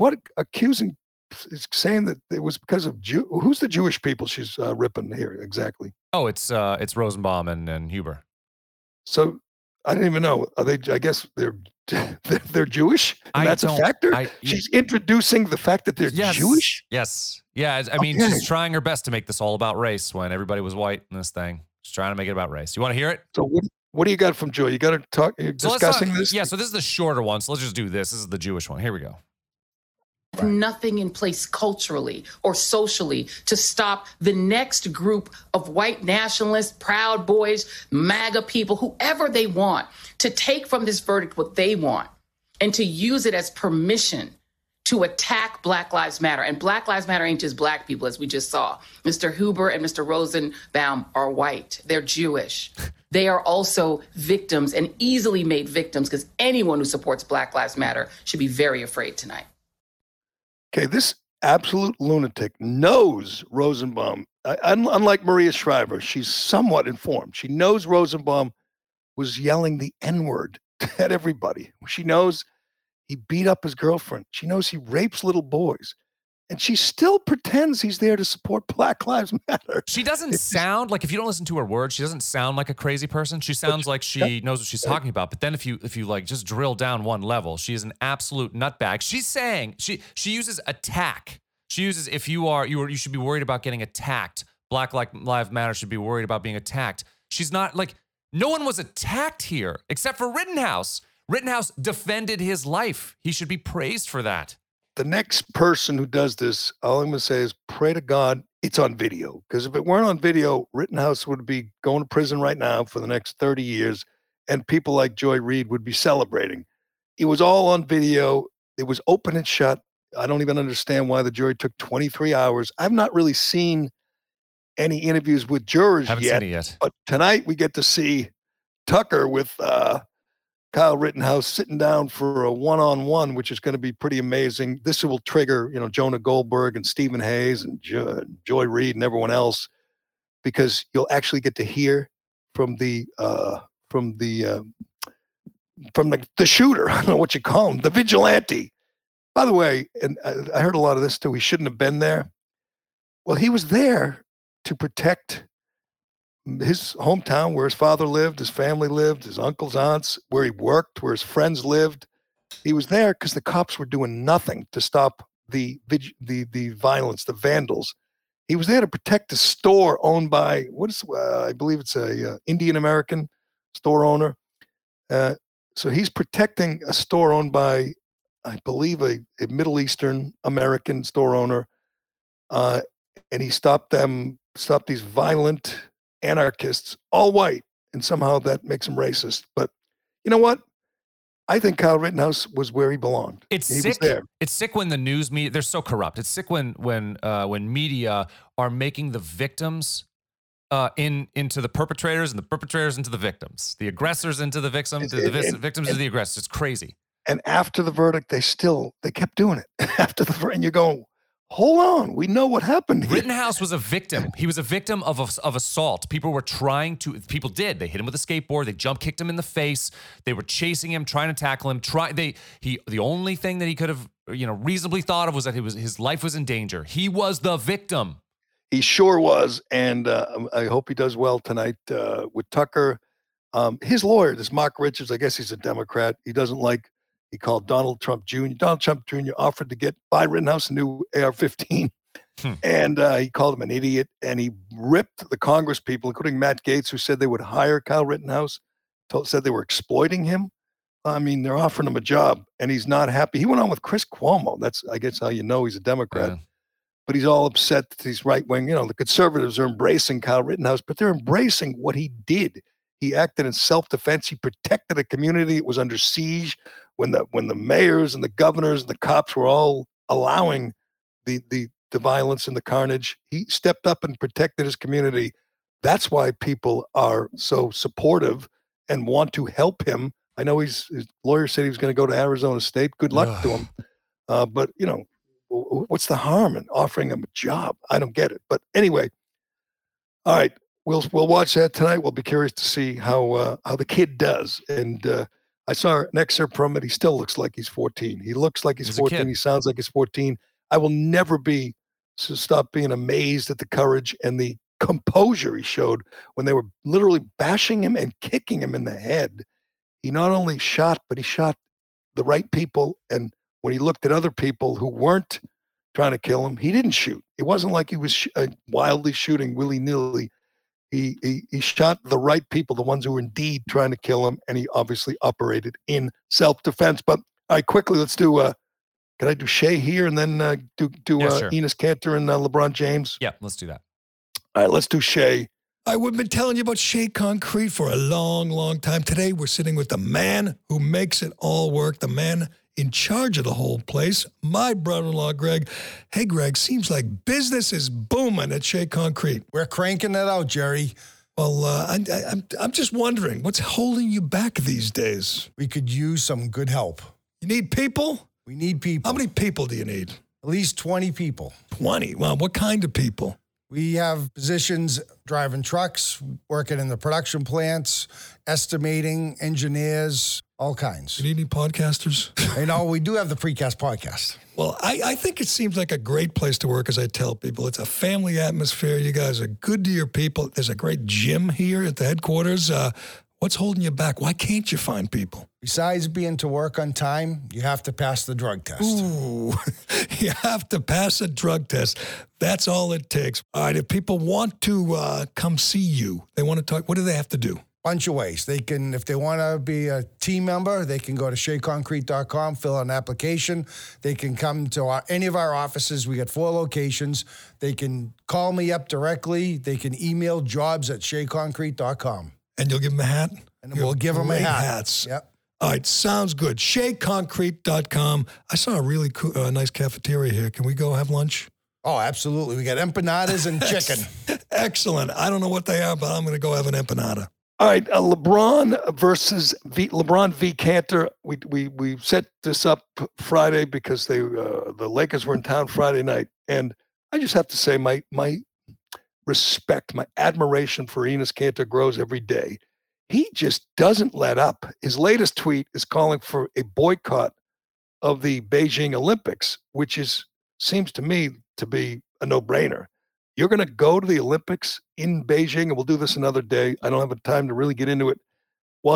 saying that it was because of who's the Jewish people she's ripping here exactly? Oh, it's Rosenbaum and Huber. So I didn't even know. Are they? I guess they're Jewish. And that's a factor. She's introducing the fact that they're Jewish. Yes. Yeah. I mean, she's trying her best to make this all about race when everybody was white in this thing. She's trying to make it about race. You want to hear it? So what do you got from Joy? You got to talk. You're discussing this. Yeah. So this is the shorter one. So let's just do this. This is the Jewish one. Here we go. Nothing in place culturally or socially to stop the next group of white nationalists, Proud Boys, MAGA people, whoever they want, to take from this verdict what they want and to use it as permission to attack Black Lives Matter. And Black Lives Matter ain't just black people, as we just saw. Mr. Huber and Mr. Rosenbaum are white. They're Jewish. They are also victims, and easily made victims, because anyone who supports Black Lives Matter should be very afraid tonight. Okay, this absolute lunatic knows Rosenbaum. Unlike Maria Shriver, she's somewhat informed. She knows Rosenbaum was yelling the N-word at everybody. She knows he beat up his girlfriend. She knows he rapes little boys. And she still pretends he's there to support Black Lives Matter. She doesn't sound like, if you don't listen to her words, she doesn't sound like a crazy person. She sounds like she knows what she's talking about. But then if you like just drill down one level, she is an absolute nutbag. She's saying she uses attack. She uses, if you should be worried about getting attacked. Black Lives Matter should be worried about being attacked. She's not like, no one was attacked here except for Rittenhouse. Rittenhouse defended his life. He should be praised for that. The next person who does this, all I'm going to say is pray to God it's on video. Because if it weren't on video, Rittenhouse would be going to prison right now for the next 30 years, and people like Joy Reid would be celebrating. It was all on video. It was open and shut. I don't even understand why the jury took 23 hours. I've not really seen any interviews with jurors Haven't yet. seen it yet. But tonight we get to see Tucker with Kyle Rittenhouse sitting down for a one-on-one, which is going to be pretty amazing. This will trigger, Jonah Goldberg and Stephen Hayes and Joy Reid and everyone else, because you'll actually get to hear from the shooter. I don't know what you call him, the vigilante. By the way, and I heard a lot of this too. He shouldn't have been there. Well, he was there to protect his hometown, where his father lived, his family lived, his uncles, aunts, where he worked, where his friends lived. He was there because the cops were doing nothing to stop the violence, the vandals. He was there to protect a store owned by I believe it's a Indian American store owner. So he's protecting a store owned by, I believe, a Middle Eastern American store owner. And he stopped these violent anarchists, all white, and somehow that makes him racist. But you know what? I think Kyle Rittenhouse was where he belonged. It's He was sick. there. It's sick when the news media, they're so corrupt. It's sick when media are making the victims into the perpetrators and the perpetrators into the victims, the aggressors into the victims, victims into the aggressors. It's crazy. And after the verdict, they kept doing it. After the verdict, and you go, hold on, we know what happened here. Rittenhouse was a victim. He was a victim of assault. People did. They hit him with a skateboard. They jump kicked him in the face. They were chasing him, trying to tackle him. The only thing that he could have, reasonably thought of was that his life was in danger. He was the victim. He sure was, and I hope he does well tonight with Tucker. His lawyer, this Mark Richards, I guess he's a Democrat. He doesn't like. He called Donald Trump Jr. Donald Trump Jr. offered to buy Rittenhouse a new AR-15, and he called him an idiot. And he ripped the Congress people, including Matt Gaetz, who said they would hire Kyle Rittenhouse. Said they were exploiting him. I mean, they're offering him a job, and he's not happy. He went on with Chris Cuomo. That's, I guess, how you know he's a Democrat. Yeah. But he's all upset that he's right wing. The conservatives are embracing Kyle Rittenhouse, but they're embracing what he did. He acted in self-defense. He protected a community that was under siege when the mayors and the governors and the cops were all allowing the violence and the carnage. He stepped up and protected his community. That's why people are so supportive and want to help him. I know his lawyer said he was going to go to Arizona State. Good luck to him. But what's the harm in offering him a job? I don't get it. But anyway, all right, we'll watch that tonight. We'll be curious to see how the kid does. And I saw an excerpt from it. He still looks like he's 14. He looks like he's 14. He sounds like he's 14. I will never stop being amazed at the courage and the composure he showed when they were literally bashing him and kicking him in the head. He not only shot, but he shot the right people. And when he looked at other people who weren't trying to kill him, he didn't shoot. It wasn't like he was wildly shooting willy-nilly. He shot the right people, the ones who were indeed trying to kill him, and he obviously operated in self-defense. But all right, quickly, let's do. Can I do Shea here and then do sure. Enes Kanter and LeBron James? Yeah, let's do that. All right, let's do Shea. We've been telling you about Shea Concrete for a long, long time. Today, we're sitting with the man who makes it all work, the man in charge of the whole place, my brother-in-law, Greg. Hey, Greg, seems like business is booming at Shea Concrete. We're cranking it out, Jerry. Well, I'm just wondering, what's holding you back these days? We could use some good help. You need people? We need people. How many people do you need? At least 20 people. 20? Well, what kind of people? We have positions driving trucks, working in the production plants, estimating, engineers, all kinds. You need any podcasters? We do have the Precast podcast. Well, I think it seems like a great place to work, as I tell people. It's a family atmosphere. You guys are good to your people. There's a great gym here at the headquarters. What's holding you back? Why can't you find people? Besides being to work on time, you have to pass the drug test. Ooh, you have to pass a drug test. That's all it takes. All right, if people want to come see you, they want to talk, what do they have to do? Bunch of ways. They can, if they want to be a team member, they can go to SheaConcrete.com, fill out an application. They can come to any of our offices. We got 4 locations. They can call me up directly. They can email jobs@SheaConcrete.com. And you'll give them a hat? And we'll give them a hat. Hats. Yep. All right, sounds good. SheaConcrete.com. I saw a really cool, nice cafeteria here. Can we go have lunch? Oh, absolutely. We got empanadas and chicken. Excellent. I don't know what they are, but I'm going to go have an empanada. All right, LeBron versus LeBron v. Kanter. We set this up Friday because the Lakers were in town Friday night, and I just have to say my respect, my admiration for Enes Kanter grows every day. He just doesn't let up. His latest tweet is calling for a boycott of the Beijing Olympics, which seems to me to be a no-brainer. You're going to go to the Olympics in Beijing, and we'll do this another day. I don't have the time to really get into it. While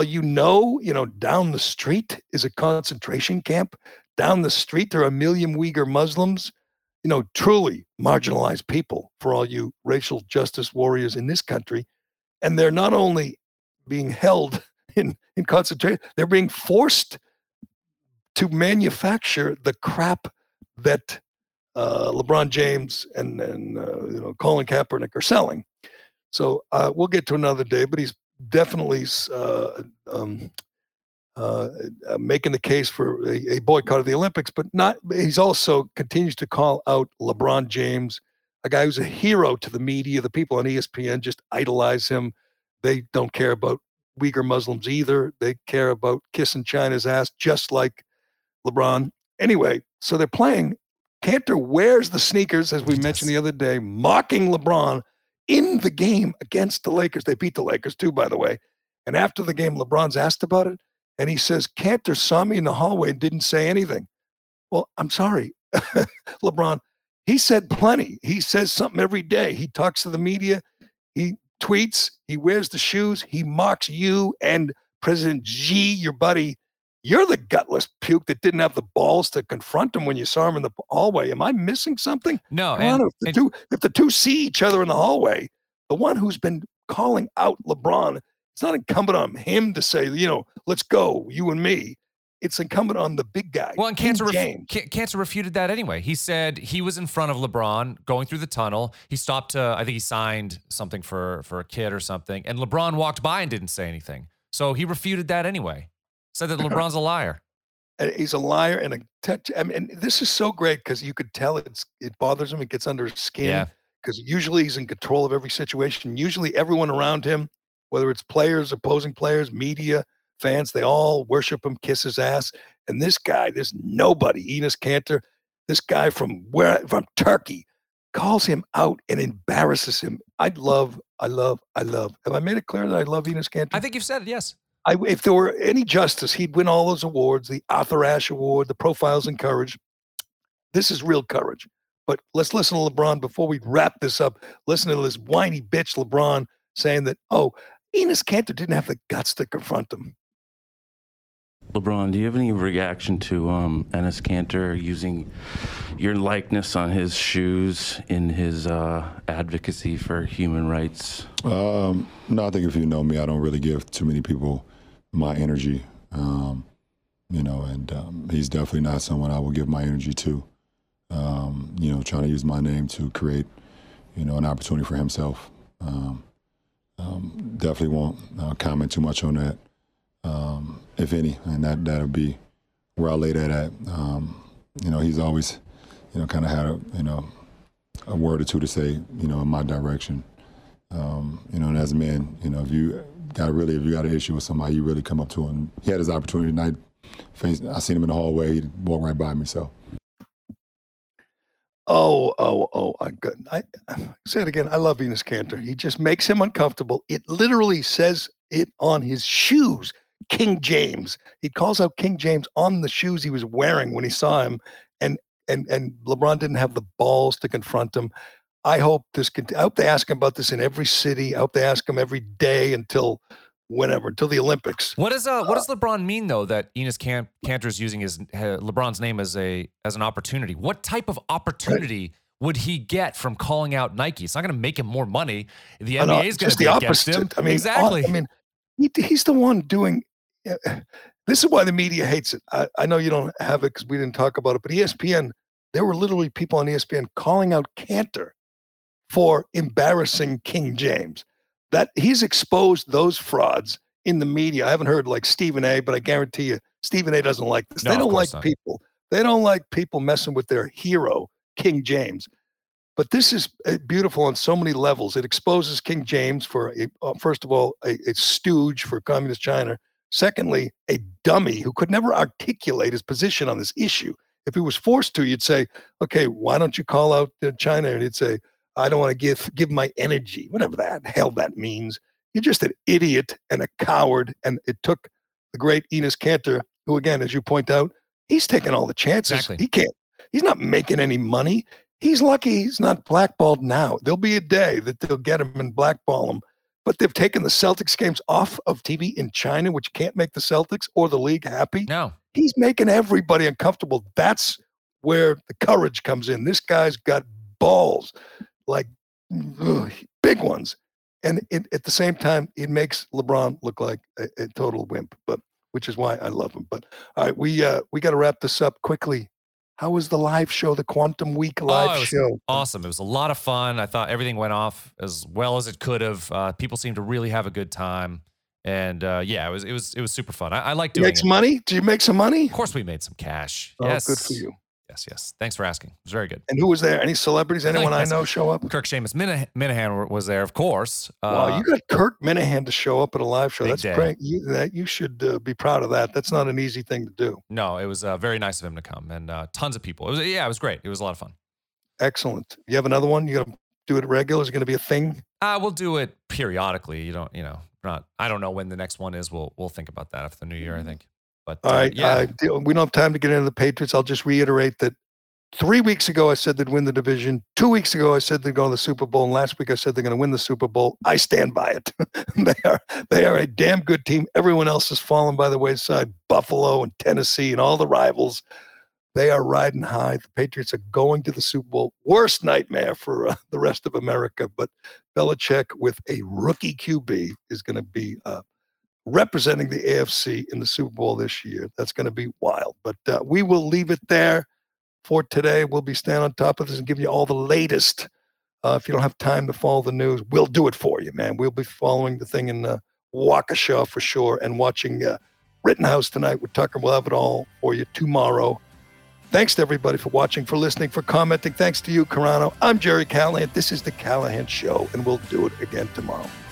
down the street is a concentration camp. Down the street, there are 1 million Uyghur Muslims, truly marginalized people for all you racial justice warriors in this country. And they're not only being held in concentration. They're being forced to manufacture the crap that LeBron James and Colin Kaepernick are selling. So we'll get to another day, but he's definitely making the case for a boycott of the Olympics, but not. He's also continues to call out LeBron James, a guy who's a hero to the media. The people on ESPN just idolize him. They don't care about Uyghur Muslims either. They care about kissing China's ass, just like LeBron. Anyway, so they're playing. Kanter wears the sneakers, as we mentioned the other day, mocking LeBron in the game against the Lakers. They beat the Lakers too, by the way. And after the game, LeBron's asked about it, and he says, Kanter saw me in the hallway and didn't say anything. Well, I'm sorry, LeBron. He said plenty. He says something every day. He talks to the media. He tweets. He wears the shoes. He mocks you and President Xi, your buddy. You're the gutless puke that didn't have the balls to confront him when you saw him in the hallway. Am I missing something? No. If the two see each other in the hallway, the one who's been calling out LeBron, it's not incumbent on him to say, let's go, you and me. It's incumbent on the big guy. Well, and Kanter refuted that anyway. He said he was in front of LeBron going through the tunnel. He stopped I think he signed something for a kid or something, and LeBron walked by and didn't say anything. So he refuted that anyway. Said that LeBron's a liar. He's a liar and this is so great because you could tell it bothers him. It gets under his skin because usually he's in control of every situation. Usually everyone around him, whether it's players, opposing players, media, fans, they all worship him, kiss his ass. And this guy, there's nobody, Enes Kanter, this guy from Turkey, calls him out and embarrasses him. I love. Have I made it clear that I love Enes Kanter? I think you've said it, yes. If there were any justice, he'd win all those awards, the Arthur Ashe Award, the Profiles in Courage. This is real courage. But let's listen to LeBron before we wrap this up. Listen to this whiny bitch LeBron saying that, Enes Kanter didn't have the guts to confront him. LeBron, do you have any reaction to Enes Kanter using your likeness on his shoes in his advocacy for human rights? No, I think if you know me, I don't really give too many people my energy, and he's definitely not someone I will give my energy to, trying to use my name to create, an opportunity for himself. Definitely won't comment too much on that, if any, and that'll be where I lay that at. He's always, kind of had a word or two to say, in my direction. And as a man, if you got an issue with somebody, you really come up to him. He had his opportunity tonight. I seen him in the hallway. He walked right by me. So. I say it again. I love Enes Kanter. He just makes him uncomfortable. It literally says it on his shoes, King James. He calls out King James on the shoes he was wearing when he saw him, and LeBron didn't have the balls to confront him. I hope I hope they ask him about this in every city. I hope they ask him every day until the Olympics. What does LeBron mean though that Enes Kanter is using LeBron's name as an opportunity? What type of opportunity would he get from calling out Nike? It's not going to make him more money. The NBA is going to be against him. Exactly. He's the one doing. This is why the media hates it. I know you don't have it because we didn't talk about it, but ESPN, there were literally people on ESPN calling out Kanter for embarrassing King James. That he's exposed those frauds in the media. I haven't heard like Stephen A, but I guarantee you Stephen A doesn't like this. They don't like people. They don't like people messing with their hero, King James. But this is beautiful on so many levels. It exposes King James for, first of all, a stooge for communist China. Secondly, a dummy who could never articulate his position on this issue. If he was forced to, you'd say, okay, why don't you call out China? And he'd say, I don't want to give my energy, whatever that hell that means. You're just an idiot and a coward. And it took the great Enes Kanter, who, again, as you point out, he's taking all the chances. Exactly. He's not making any money. He's lucky he's not blackballed now. There'll be a day that they'll get him and blackball him. But they've taken the Celtics games off of TV in China, which can't make the Celtics or the league happy. No. He's making everybody uncomfortable. That's where the courage comes in. This guy's got balls, like big ones. And at the same time, it makes LeBron look like a total wimp, but which is why I love him. But all right, we got to wrap this up quickly. How was the live show, the Quantum Week live show? Awesome. It was a lot of fun. I thought everything went off as well as it could have. People seemed to really have a good time. And yeah, it was super fun. I like doing it. Make some money? Did you make some money? Of course we made some cash. Oh, Yes. good for you. Yes. Thanks for asking. It was very good. And who was there? Any celebrities? Anyone I Yes. know show up? Kirk Seamus Minahan was there, of course. Wow, you got Kirk Minahan to show up at a live show. Big That's day. great. You should be proud of that. That's not an easy thing to do. No, it was very nice of him to come, and tons of people. It was great. It was a lot of fun. Excellent. You have another one? You got to do it regular? Is it going to be a thing? We'll do it periodically. I don't know when the next one is. We'll think about that after the new year, I think. But All right. yeah. We don't have time to get into the Patriots. I'll just reiterate that 3 weeks ago, I said they'd win the division. 2 weeks ago, I said they'd go to the Super Bowl. And last week, I said they're going to win the Super Bowl. I stand by it. They are a damn good team. Everyone else has fallen by the wayside. Buffalo and Tennessee and all the rivals. They are riding high. The Patriots are going to the Super Bowl. Worst nightmare for the rest of America. But Belichick with a rookie QB is going to be representing the AFC in the Super Bowl this year. That's going to be wild. But we will leave it there for today. We'll be staying on top of this and give you all the latest. If you don't have time to follow the news, we'll do it for you, man. We'll be following the thing in Waukesha for sure and watching Rittenhouse tonight with Tucker. We'll have it all for you tomorrow. Thanks to everybody for watching, for listening, for commenting. Thanks to you, Carano. I'm Jerry Callahan. This is The Callahan Show, and we'll do it again tomorrow.